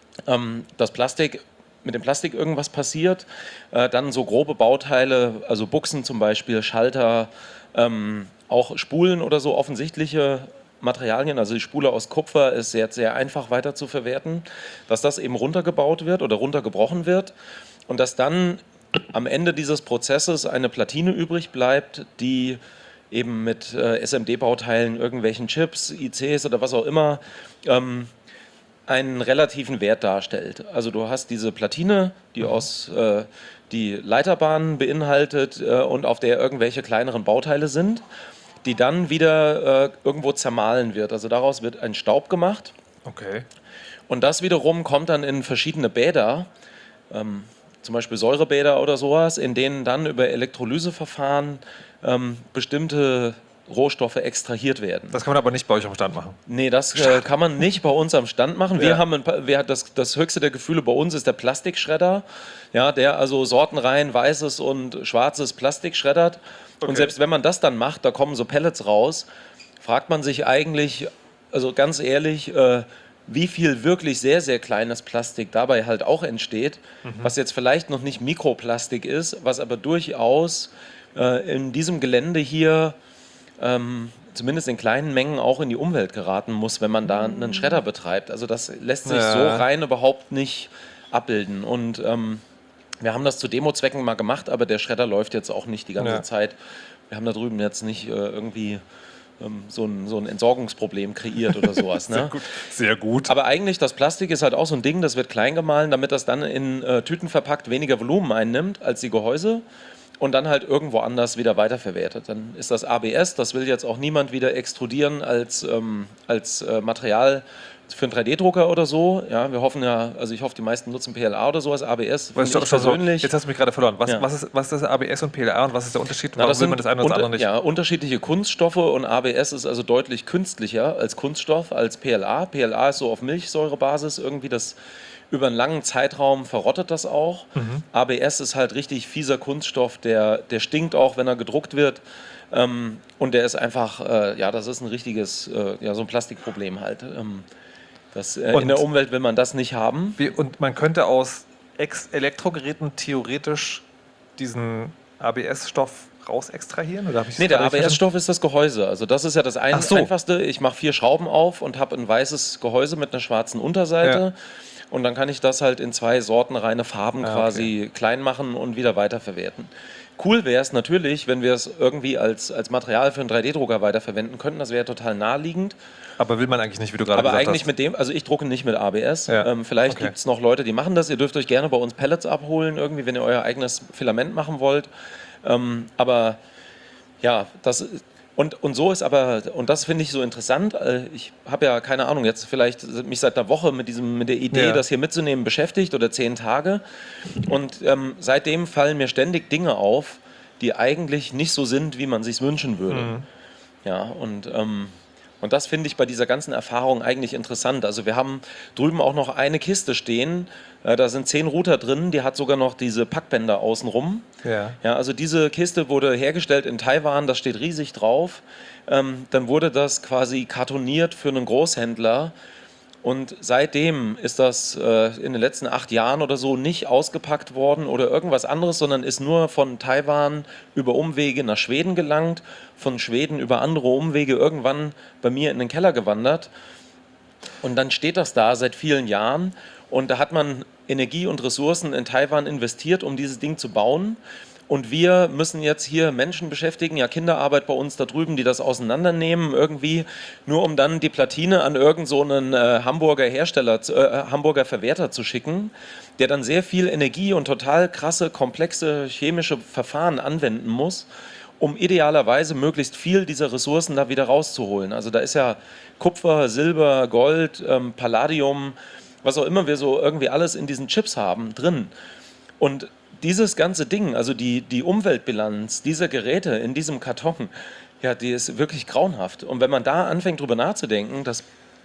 mit dem Plastik irgendwas passiert, dann so grobe Bauteile, also Buchsen zum Beispiel, Schalter, auch Spulen oder so offensichtliche Materialien, also die Spule aus Kupfer ist sehr, sehr einfach weiter zu verwerten, dass das eben runtergebaut wird oder runtergebrochen wird und dass dann am Ende dieses Prozesses eine Platine übrig bleibt, die eben mit SMD-Bauteilen, irgendwelchen Chips, ICs oder was auch immer, einen relativen Wert darstellt. Also du hast diese Platine, die Leiterbahnen beinhaltet und auf der irgendwelche kleineren Bauteile sind, die dann wieder irgendwo zermahlen wird. Also daraus wird ein Staub gemacht. Okay. Und das wiederum kommt dann in verschiedene Bäder, zum Beispiel Säurebäder oder sowas, in denen dann über Elektrolyseverfahren bestimmte Rohstoffe extrahiert werden. Das kann man aber nicht bei euch am Stand machen. Nee, das kann man nicht bei uns am Stand machen. Wir haben das höchste der Gefühle bei uns ist der Plastikschredder, ja, der also sortenrein weißes und schwarzes Plastik schreddert. Okay. Und selbst wenn man das dann macht, da kommen so Pellets raus, fragt man sich eigentlich, also ganz ehrlich, wie viel wirklich sehr, sehr kleines Plastik dabei halt auch entsteht, was jetzt vielleicht noch nicht Mikroplastik ist, was aber durchaus in diesem Gelände hier zumindest in kleinen Mengen auch in die Umwelt geraten muss, wenn man da einen Schredder betreibt. Also das lässt sich so rein überhaupt nicht abbilden. Und wir haben das zu Demozwecken mal gemacht, aber der Schredder läuft jetzt auch nicht die ganze Zeit. Wir haben da drüben jetzt nicht irgendwie so ein Entsorgungsproblem kreiert oder sowas. Ne? Sehr gut. Sehr gut. Aber eigentlich, das Plastik ist halt auch so ein Ding, das wird klein gemahlen, damit das dann in Tüten verpackt weniger Volumen einnimmt als die Gehäuse und dann halt irgendwo anders wieder weiterverwertet. Dann ist das ABS, das will jetzt auch niemand wieder extrudieren als Material für einen 3D-Drucker oder so. Ja, wir hoffen ja, also ich hoffe, die meisten nutzen PLA oder so als ABS. Persönlich. Jetzt hast du mich gerade verloren. Was ist das ABS und PLA und was ist der Unterschied? Warum will man das eine oder das andere nicht? Ja, unterschiedliche Kunststoffe und ABS ist also deutlich künstlicher als Kunststoff, als PLA. PLA ist so auf Milchsäurebasis irgendwie, das über einen langen Zeitraum verrottet das auch. ABS ist halt richtig fieser Kunststoff, der stinkt auch, wenn er gedruckt wird. Und der ist einfach, das ist ein richtiges, so ein Plastikproblem halt. In der Umwelt will man das nicht haben. Und man könnte aus Elektrogeräten theoretisch diesen ABS-Stoff raus extrahieren? Oder nee, der ABS-Stoff ist das Gehäuse. Also das ist ja das Einfachste. Ich mache 4 Schrauben auf und habe ein weißes Gehäuse mit einer schwarzen Unterseite. Ja. Und dann kann ich das halt in 2 sortenreine Farben quasi klein machen und wieder weiterverwerten. Cool wäre es natürlich, wenn wir es irgendwie als Material für einen 3D-Drucker weiterverwenden könnten. Das wäre total naheliegend. Aber will man eigentlich nicht, wie du gerade gesagt hast. Aber eigentlich mit dem, also ich drucke nicht mit ABS. Ja. Vielleicht gibt es noch Leute, die machen das. Ihr dürft euch gerne bei uns Pellets abholen, irgendwie, wenn ihr euer eigenes Filament machen wollt. Aber ja, das und so ist aber, und das finde ich so interessant, ich habe ja, keine Ahnung, jetzt vielleicht mich seit einer Woche mit der Idee, das hier mitzunehmen, beschäftigt oder 10 Tage. Und seitdem fallen mir ständig Dinge auf, die eigentlich nicht so sind, wie man sich wünschen würde. Ja, und das finde ich bei dieser ganzen Erfahrung eigentlich interessant. Also wir haben drüben auch noch eine Kiste stehen, da sind 10 Router drin, die hat sogar noch diese Packbänder außenrum. Ja, also diese Kiste wurde hergestellt in Taiwan, das steht riesig drauf. Dann wurde das quasi kartoniert für einen Großhändler. Und seitdem ist das in den letzten 8 Jahren oder so nicht ausgepackt worden oder irgendwas anderes, sondern ist nur von Taiwan über Umwege nach Schweden gelangt, von Schweden über andere Umwege irgendwann bei mir in den Keller gewandert. Und dann steht das da seit vielen Jahren und da hat man Energie und Ressourcen in Taiwan investiert, um dieses Ding zu bauen. Und wir müssen jetzt hier Menschen beschäftigen, ja Kinderarbeit bei uns da drüben, die das auseinandernehmen irgendwie, nur um dann die Platine an irgend so einen Hamburger Hamburger Verwerter zu schicken, der dann sehr viel Energie und total krasse, komplexe chemische Verfahren anwenden muss, um idealerweise möglichst viel dieser Ressourcen da wieder rauszuholen. Also da ist ja Kupfer, Silber, Gold, Palladium, was auch immer wir so irgendwie alles in diesen Chips haben, drin. Und dieses ganze Ding, also die Umweltbilanz dieser Geräte in diesem Karton, ja, die ist wirklich grauenhaft. Und wenn man da anfängt, drüber nachzudenken, dass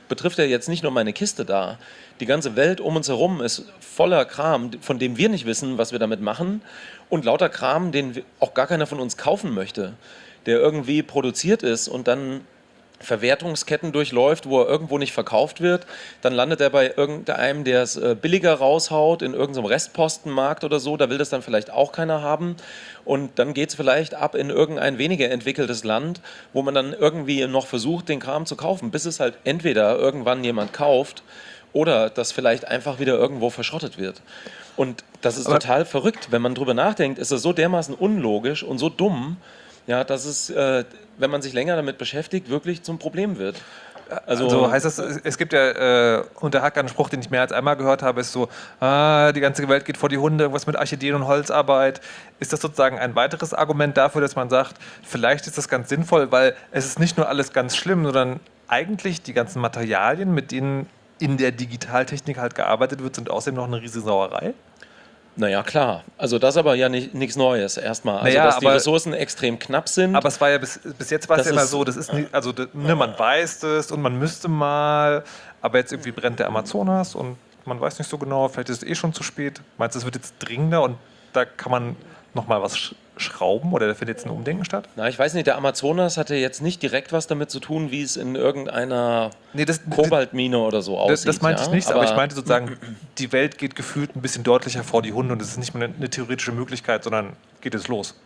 betrifft ja jetzt nicht nur meine Kiste da. Die ganze Welt um uns herum ist voller Kram, von dem wir nicht wissen, was wir damit machen. Und lauter Kram, den auch gar keiner von uns kaufen möchte, der irgendwie produziert ist und dann Verwertungsketten durchläuft, wo er irgendwo nicht verkauft wird. Dann landet er bei irgendeinem, der es billiger raushaut, in irgendeinem Restpostenmarkt oder so. Da will das dann vielleicht auch keiner haben. Und dann geht es vielleicht ab in irgendein weniger entwickeltes Land, wo man dann irgendwie noch versucht, den Kram zu kaufen, bis es halt entweder irgendwann jemand kauft oder das vielleicht einfach wieder irgendwo verschrottet wird. Und das ist total verrückt. Wenn man drüber nachdenkt, ist das so dermaßen unlogisch und so dumm, ja, dass es, wenn man sich länger damit beschäftigt, wirklich zum Problem wird. Also heißt das, es gibt ja unter Hack einen Spruch, den ich mehr als einmal gehört habe, ist so, die ganze Welt geht vor die Hunde, irgendwas mit Orchideen und Holzarbeit. Ist das sozusagen ein weiteres Argument dafür, dass man sagt, vielleicht ist das ganz sinnvoll, weil es ist nicht nur alles ganz schlimm, sondern eigentlich die ganzen Materialien, mit denen in der Digitaltechnik halt gearbeitet wird, sind außerdem noch eine riesige Sauerei? Naja, klar. Also das aber ja nichts Neues erstmal. Also naja, dass die Ressourcen extrem knapp sind. Aber es war ja bis jetzt war es ja immer so, das ist nicht, also man weiß es und man müsste mal, aber jetzt irgendwie brennt der Amazonas und man weiß nicht so genau, vielleicht ist es eh schon zu spät. Meinst du, es wird jetzt dringender und da kann man nochmal was schrauben oder da findet jetzt ein Umdenken statt? Na, ich weiß nicht, der Amazonas hatte jetzt nicht direkt was damit zu tun, wie es in irgendeiner Kobaltmine oder so aussieht. Das meinte ich nicht, aber ich meinte sozusagen, die Welt geht gefühlt ein bisschen deutlicher vor die Hunde und es ist nicht mehr eine theoretische Möglichkeit, sondern geht es los.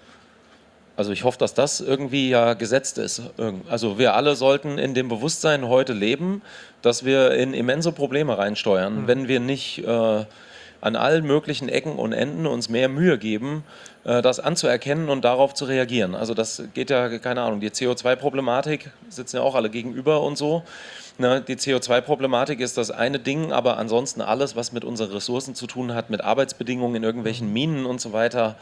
Also ich hoffe, dass das irgendwie ja gesetzt ist. Also wir alle sollten in dem Bewusstsein heute leben, dass wir in immense Probleme reinsteuern, wenn wir nicht an allen möglichen Ecken und Enden uns mehr Mühe geben, das anzuerkennen und darauf zu reagieren. Also das geht ja, keine Ahnung, die CO2-Problematik, sitzen ja auch alle gegenüber und so. Ne, die CO2-Problematik ist das eine Ding, aber ansonsten alles, was mit unseren Ressourcen zu tun hat, mit Arbeitsbedingungen in irgendwelchen Minen und so weiter,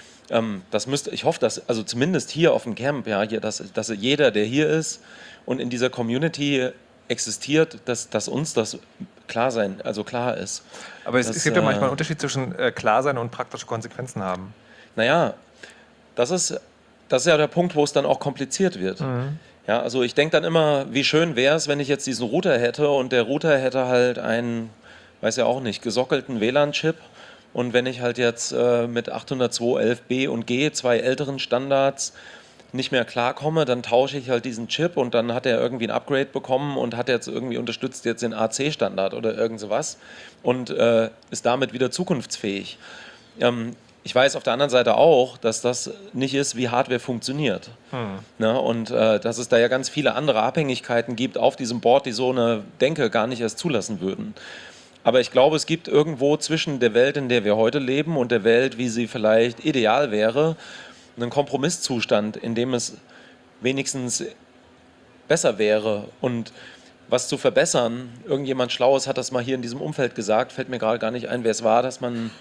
ich hoffe, dass, also zumindest hier auf dem Camp, ja, dass jeder, der hier ist und in dieser Community existiert, dass uns das klar ist. Aber es gibt ja manchmal einen Unterschied zwischen klar sein und praktische Konsequenzen haben. Naja, das ist ja der Punkt, wo es dann auch kompliziert wird. Ja, also ich denke dann immer, wie schön wäre es, wenn ich jetzt diesen Router hätte und der Router hätte halt einen, weiß ja auch nicht, gesockelten WLAN-Chip. Und wenn ich halt jetzt mit 802.11b und G, zwei älteren Standards, nicht mehr klarkomme, dann tausche ich halt diesen Chip und dann hat er irgendwie ein Upgrade bekommen und hat jetzt irgendwie unterstützt jetzt den AC-Standard oder irgend sowas und ist damit wieder zukunftsfähig. Ich weiß auf der anderen Seite auch, dass das nicht ist, wie Hardware funktioniert. Ne? Und dass es da ja ganz viele andere Abhängigkeiten gibt auf diesem Board, die so eine Denke gar nicht erst zulassen würden. Aber ich glaube, es gibt irgendwo zwischen der Welt, in der wir heute leben und der Welt, wie sie vielleicht ideal wäre, einen Kompromisszustand, in dem es wenigstens besser wäre und was zu verbessern. Irgendjemand Schlaues hat das mal hier in diesem Umfeld gesagt, fällt mir gerade gar nicht ein, wer es war, dass man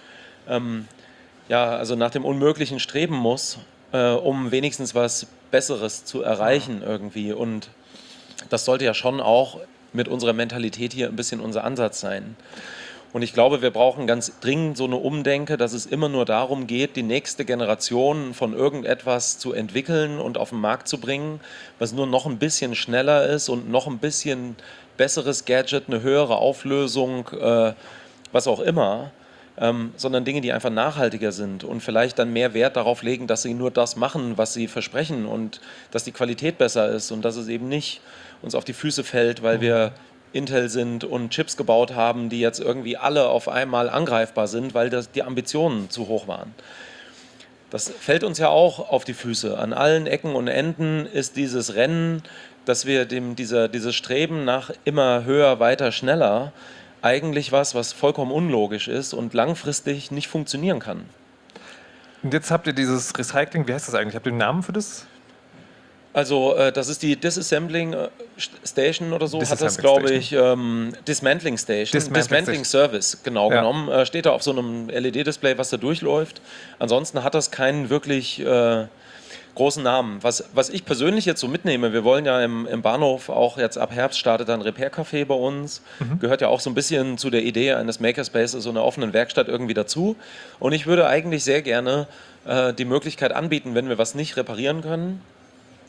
also nach dem Unmöglichen streben muss, um wenigstens was Besseres zu erreichen irgendwie. Und das sollte ja schon auch mit unserer Mentalität hier ein bisschen unser Ansatz sein. Und ich glaube, wir brauchen ganz dringend so eine Umdenke, dass es immer nur darum geht, die nächste Generation von irgendetwas zu entwickeln und auf den Markt zu bringen, was nur noch ein bisschen schneller ist und noch ein bisschen besseres Gadget, eine höhere Auflösung, was auch immer, sondern Dinge, die einfach nachhaltiger sind und vielleicht dann mehr Wert darauf legen, dass sie nur das machen, was sie versprechen und dass die Qualität besser ist und dass es eben nicht uns auf die Füße fällt, weil wir Intel sind und Chips gebaut haben, die jetzt irgendwie alle auf einmal angreifbar sind, weil die Ambitionen zu hoch waren. Das fällt uns ja auch auf die Füße. An allen Ecken und Enden ist dieses Rennen, dass wir dieses Streben nach immer höher, weiter, schneller eigentlich was vollkommen unlogisch ist und langfristig nicht funktionieren kann. Und jetzt habt ihr dieses Recycling, wie heißt das eigentlich? Habt ihr einen Namen für das? Also das ist die Disassembling Station oder so, hat das, glaube ich, Dismantling Station, Dismantling Service, genau genommen. Steht da auf so einem LED-Display, was da durchläuft. Ansonsten hat das keinen wirklich großen Namen. Was ich persönlich jetzt so mitnehme, wir wollen ja im Bahnhof auch jetzt ab Herbst startet ein Repair-Café bei uns. Gehört ja auch so ein bisschen zu der Idee eines Makerspaces, so einer offenen Werkstatt irgendwie dazu. Und ich würde eigentlich sehr gerne die Möglichkeit anbieten, wenn wir was nicht reparieren können,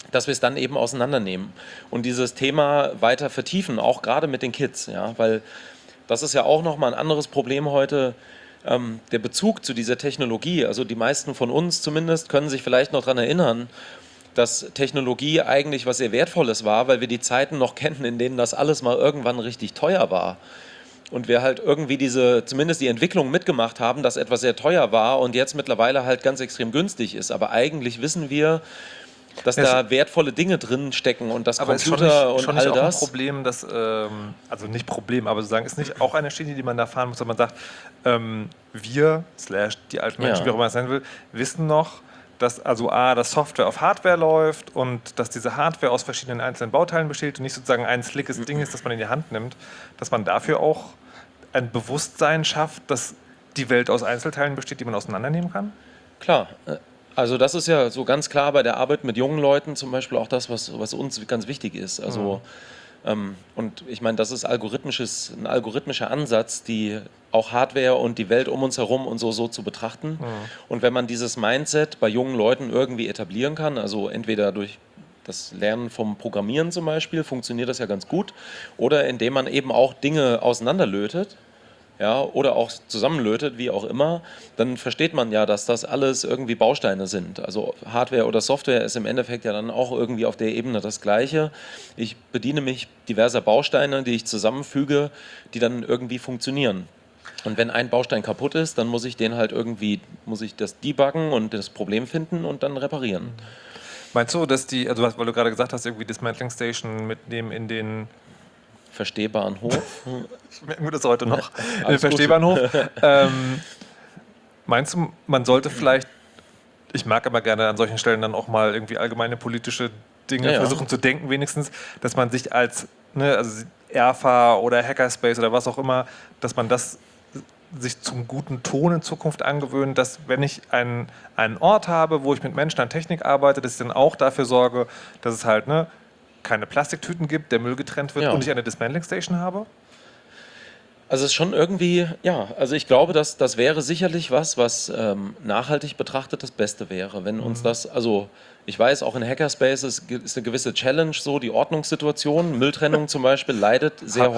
dass wir es dann eben auseinandernehmen und dieses Thema weiter vertiefen, auch gerade mit den Kids, ja, weil das ist ja auch nochmal ein anderes Problem heute, der Bezug zu dieser Technologie. Also die meisten von uns zumindest können sich vielleicht noch daran erinnern, dass Technologie eigentlich was sehr Wertvolles war, weil wir die Zeiten noch kennen, in denen das alles mal irgendwann richtig teuer war. Und wir halt irgendwie zumindest die Entwicklung mitgemacht haben, dass etwas sehr teuer war und jetzt mittlerweile halt ganz extrem günstig ist. Aber eigentlich wissen wir, dass da wertvolle Dinge drin stecken und das Computer und all das. Aber ist schon nicht auch ein Problem, dass, also nicht Problem, aber sozusagen ist nicht auch eine Schiene, die man da fahren muss, wenn man sagt, wir, / die alten Menschen, wie auch immer man es nennen will, wissen noch, dass also dass Software auf Hardware läuft und dass diese Hardware aus verschiedenen einzelnen Bauteilen besteht und nicht sozusagen ein slickes Ding ist, das man in die Hand nimmt, dass man dafür auch ein Bewusstsein schafft, dass die Welt aus Einzelteilen besteht, die man auseinandernehmen kann? Klar. Also das ist ja so ganz klar bei der Arbeit mit jungen Leuten zum Beispiel auch das, was uns ganz wichtig ist. Also und ich meine, das ist ein algorithmischer Ansatz, die auch Hardware und die Welt um uns herum und so zu betrachten. Und wenn man dieses Mindset bei jungen Leuten irgendwie etablieren kann, also entweder durch das Lernen vom Programmieren zum Beispiel, funktioniert das ja ganz gut, oder indem man eben auch Dinge auseinanderlötet, ja, oder auch zusammenlötet, wie auch immer, dann versteht man ja, dass das alles irgendwie Bausteine sind. Also Hardware oder Software ist im Endeffekt ja dann auch irgendwie auf der Ebene das Gleiche. Ich bediene mich diverser Bausteine, die ich zusammenfüge, die dann irgendwie funktionieren. Und wenn ein Baustein kaputt ist, dann muss ich das debuggen und das Problem finden und dann reparieren. Meinst du, dass weil du gerade gesagt hast, irgendwie Dismantling Station mitnehmen in den Verstehbaren Hof. Ich merke mir das heute noch. Den Verstehbaren Hof. Meinst du, man sollte vielleicht, ich mag aber gerne an solchen Stellen dann auch mal irgendwie allgemeine politische Dinge versuchen zu denken, wenigstens, dass man sich als, also ERFA oder Hackerspace oder was auch immer, dass man das sich zum guten Ton in Zukunft angewöhnt, dass wenn ich einen Ort habe, wo ich mit Menschen an Technik arbeite, dass ich dann auch dafür sorge, dass es halt keine Plastiktüten gibt, der Müll getrennt wird und ich eine Dismantling Station habe? Also es ist schon irgendwie, also ich glaube, dass das wäre sicherlich was nachhaltig betrachtet das Beste wäre, wenn uns das, also ich weiß, auch in Hackerspace ist eine gewisse Challenge so, die Ordnungssituation, Mülltrennung zum Beispiel leidet sehr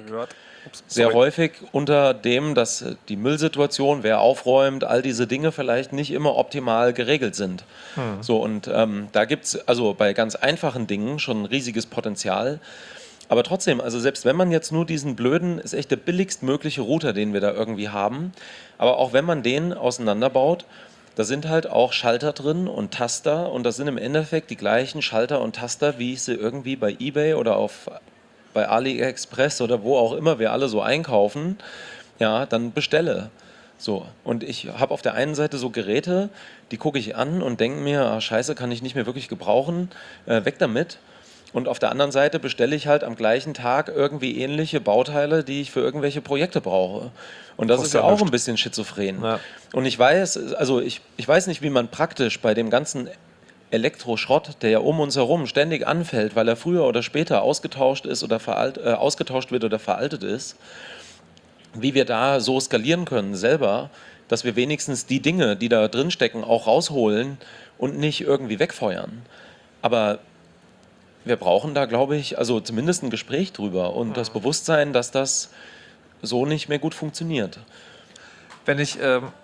häufig unter dem, dass die Müllsituation, wer aufräumt, all diese Dinge vielleicht nicht immer optimal geregelt sind. So, und da gibt es also bei ganz einfachen Dingen schon ein riesiges Potenzial. Aber trotzdem, also selbst wenn man jetzt nur diesen blöden, ist echt der billigstmögliche Router, den wir da irgendwie haben, aber auch wenn man den auseinanderbaut, da sind halt auch Schalter drin und Taster und das sind im Endeffekt die gleichen Schalter und Taster, wie ich sie irgendwie bei eBay oder bei AliExpress oder wo auch immer wir alle so einkaufen, dann bestelle. So, und ich habe auf der einen Seite so Geräte, die gucke ich an und denke mir, scheiße, kann ich nicht mehr wirklich gebrauchen, weg damit. Und auf der anderen Seite bestelle ich halt am gleichen Tag irgendwie ähnliche Bauteile, die ich für irgendwelche Projekte brauche. Und das ist ja auch ein bisschen schizophren. Ja. Und ich weiß nicht, wie man praktisch bei dem ganzen Elektroschrott, der ja um uns herum ständig anfällt, weil er früher oder später ausgetauscht ist oder ausgetauscht wird oder veraltet ist, wie wir da so skalieren können selber, dass wir wenigstens die Dinge, die da drin stecken, auch rausholen und nicht irgendwie wegfeuern. Aber wir brauchen da, glaube ich, also zumindest ein Gespräch drüber und das Bewusstsein, dass das so nicht mehr gut funktioniert. Wenn jetzt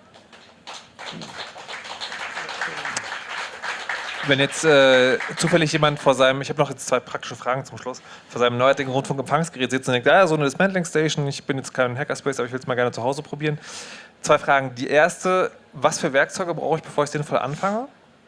zufällig jemand ich habe noch jetzt 2 praktische Fragen zum Schluss, vor seinem neuartigen Rundfunkempfangsgerät sitzt und denkt, so eine Dismantling Station, ich bin jetzt kein Hackerspace, aber ich will es mal gerne zu Hause probieren. 2 Fragen. Die erste, was für Werkzeuge brauche ich, bevor ich sinnvoll anfange?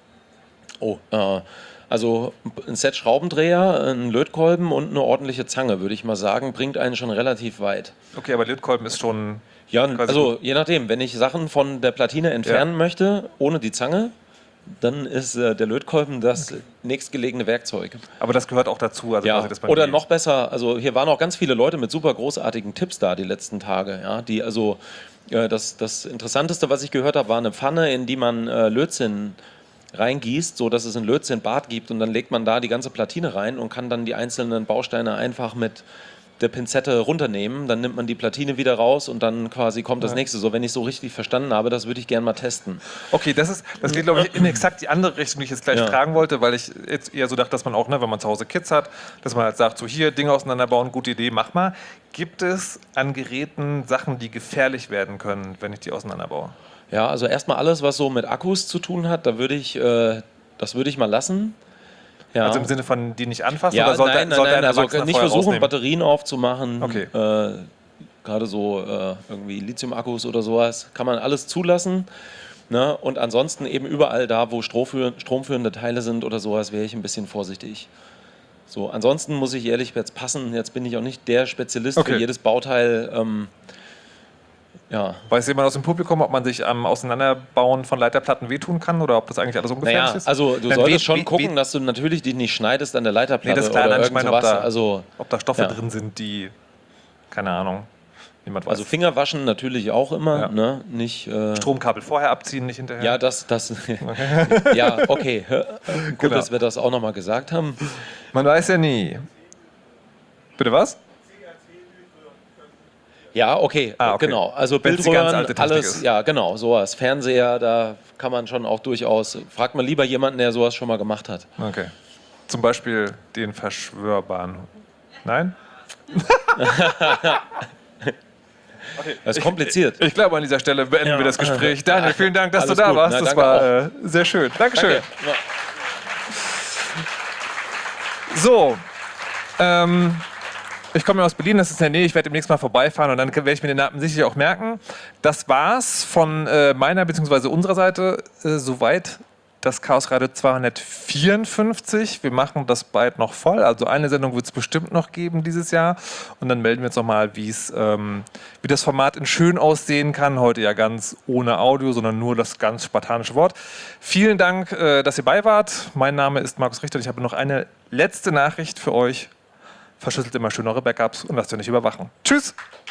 Also ein Set Schraubendreher, ein Lötkolben und eine ordentliche Zange, würde ich mal sagen, bringt einen schon relativ weit. Okay, aber Lötkolben ist schon... Ja, also je nachdem, wenn ich Sachen von der Platine entfernen möchte, ohne die Zange, dann ist der Lötkolben das nächstgelegene Werkzeug. Aber das gehört auch dazu? Also ja, oder noch besser, also hier waren auch ganz viele Leute mit super großartigen Tipps da die letzten Tage, die also das Interessanteste, was ich gehört habe, war eine Pfanne, in die man Lötzinn reingießt, so dass es ein Lötzinnbad gibt und dann legt man da die ganze Platine rein und kann dann die einzelnen Bausteine einfach mit der Pinzette runternehmen, dann nimmt man die Platine wieder raus und dann quasi kommt das nächste. So, wenn ich so richtig verstanden habe, das würde ich gerne mal testen. Okay, das geht, glaube ich, in exakt die andere Richtung, die ich jetzt gleich fragen wollte, weil ich jetzt eher so dachte, dass man auch, ne, wenn man zu Hause Kids hat, dass man halt sagt, so hier, Dinge auseinanderbauen, gute Idee, mach mal. Gibt es an Geräten Sachen, die gefährlich werden können, wenn ich die auseinanderbaue? Ja, also erstmal alles, was so mit Akkus zu tun hat, das würde ich mal lassen. Ja. Also im Sinne von, die nicht anfassen? Ja, oder sollte nein, ein also Erwachsener nicht vorher versuchen, rausnehmen? Batterien aufzumachen. Okay. Gerade so irgendwie Lithium-Akkus oder sowas, kann man alles zulassen. Ne? Und ansonsten eben überall da, wo stromführende Teile sind oder sowas, wäre ich ein bisschen vorsichtig. So, ansonsten muss ich ehrlich jetzt passen, jetzt bin ich auch nicht der Spezialist für jedes Bauteil. Ja. Weiß jemand aus dem Publikum, ob man sich am Auseinanderbauen von Leiterplatten wehtun kann oder ob das eigentlich alles ungefährlich ist? Also du solltest schon gucken, dass du natürlich die nicht schneidest an der Leiterplatte. Nee, das ist klar, oder ich meine, ob da Stoffe ja. drin sind, die, keine Ahnung, niemand weiß. Also Finger waschen natürlich auch immer, Ja. ne? Nicht, Stromkabel vorher abziehen, nicht hinterher. ja, das ja, okay. Gut, Genau. dass wir das auch nochmal gesagt haben. Man weiß ja nie. Bitte was? Ja, okay, okay. genau. Also Wenn's die ganz Bildröhren, alte Technik alles, ist. ja, genau, sowas. Fernseher, da kann man schon auch durchaus, fragt man lieber jemanden, der sowas schon mal gemacht hat. Okay. Zum Beispiel den Verschwörbaren. Nein? Das ist kompliziert. Ich glaube, an dieser Stelle beenden wir das Gespräch. Daniel, vielen Dank, dass du da gut. warst. Na, Das danke war sehr schön. Dankeschön. Danke. Ja. So, ich komme ja aus Berlin, das ist in der Nähe, ich werde demnächst mal vorbeifahren und dann werde ich mir den Namen sicher auch merken. Das war's von meiner bzw. unserer Seite soweit. Das Chaos Radio 254. Wir machen das bald noch voll. Also eine Sendung wird es bestimmt noch geben dieses Jahr. Und dann melden wir uns nochmal, wie das Format in schön aussehen kann. Heute ja ganz ohne Audio, sondern nur das ganz spartanische Wort. Vielen Dank, dass ihr bei wart. Mein Name ist Markus Richter und ich habe noch eine letzte Nachricht für euch. Verschlüsselt immer schön eure Backups und lasst euch nicht überwachen. Tschüss!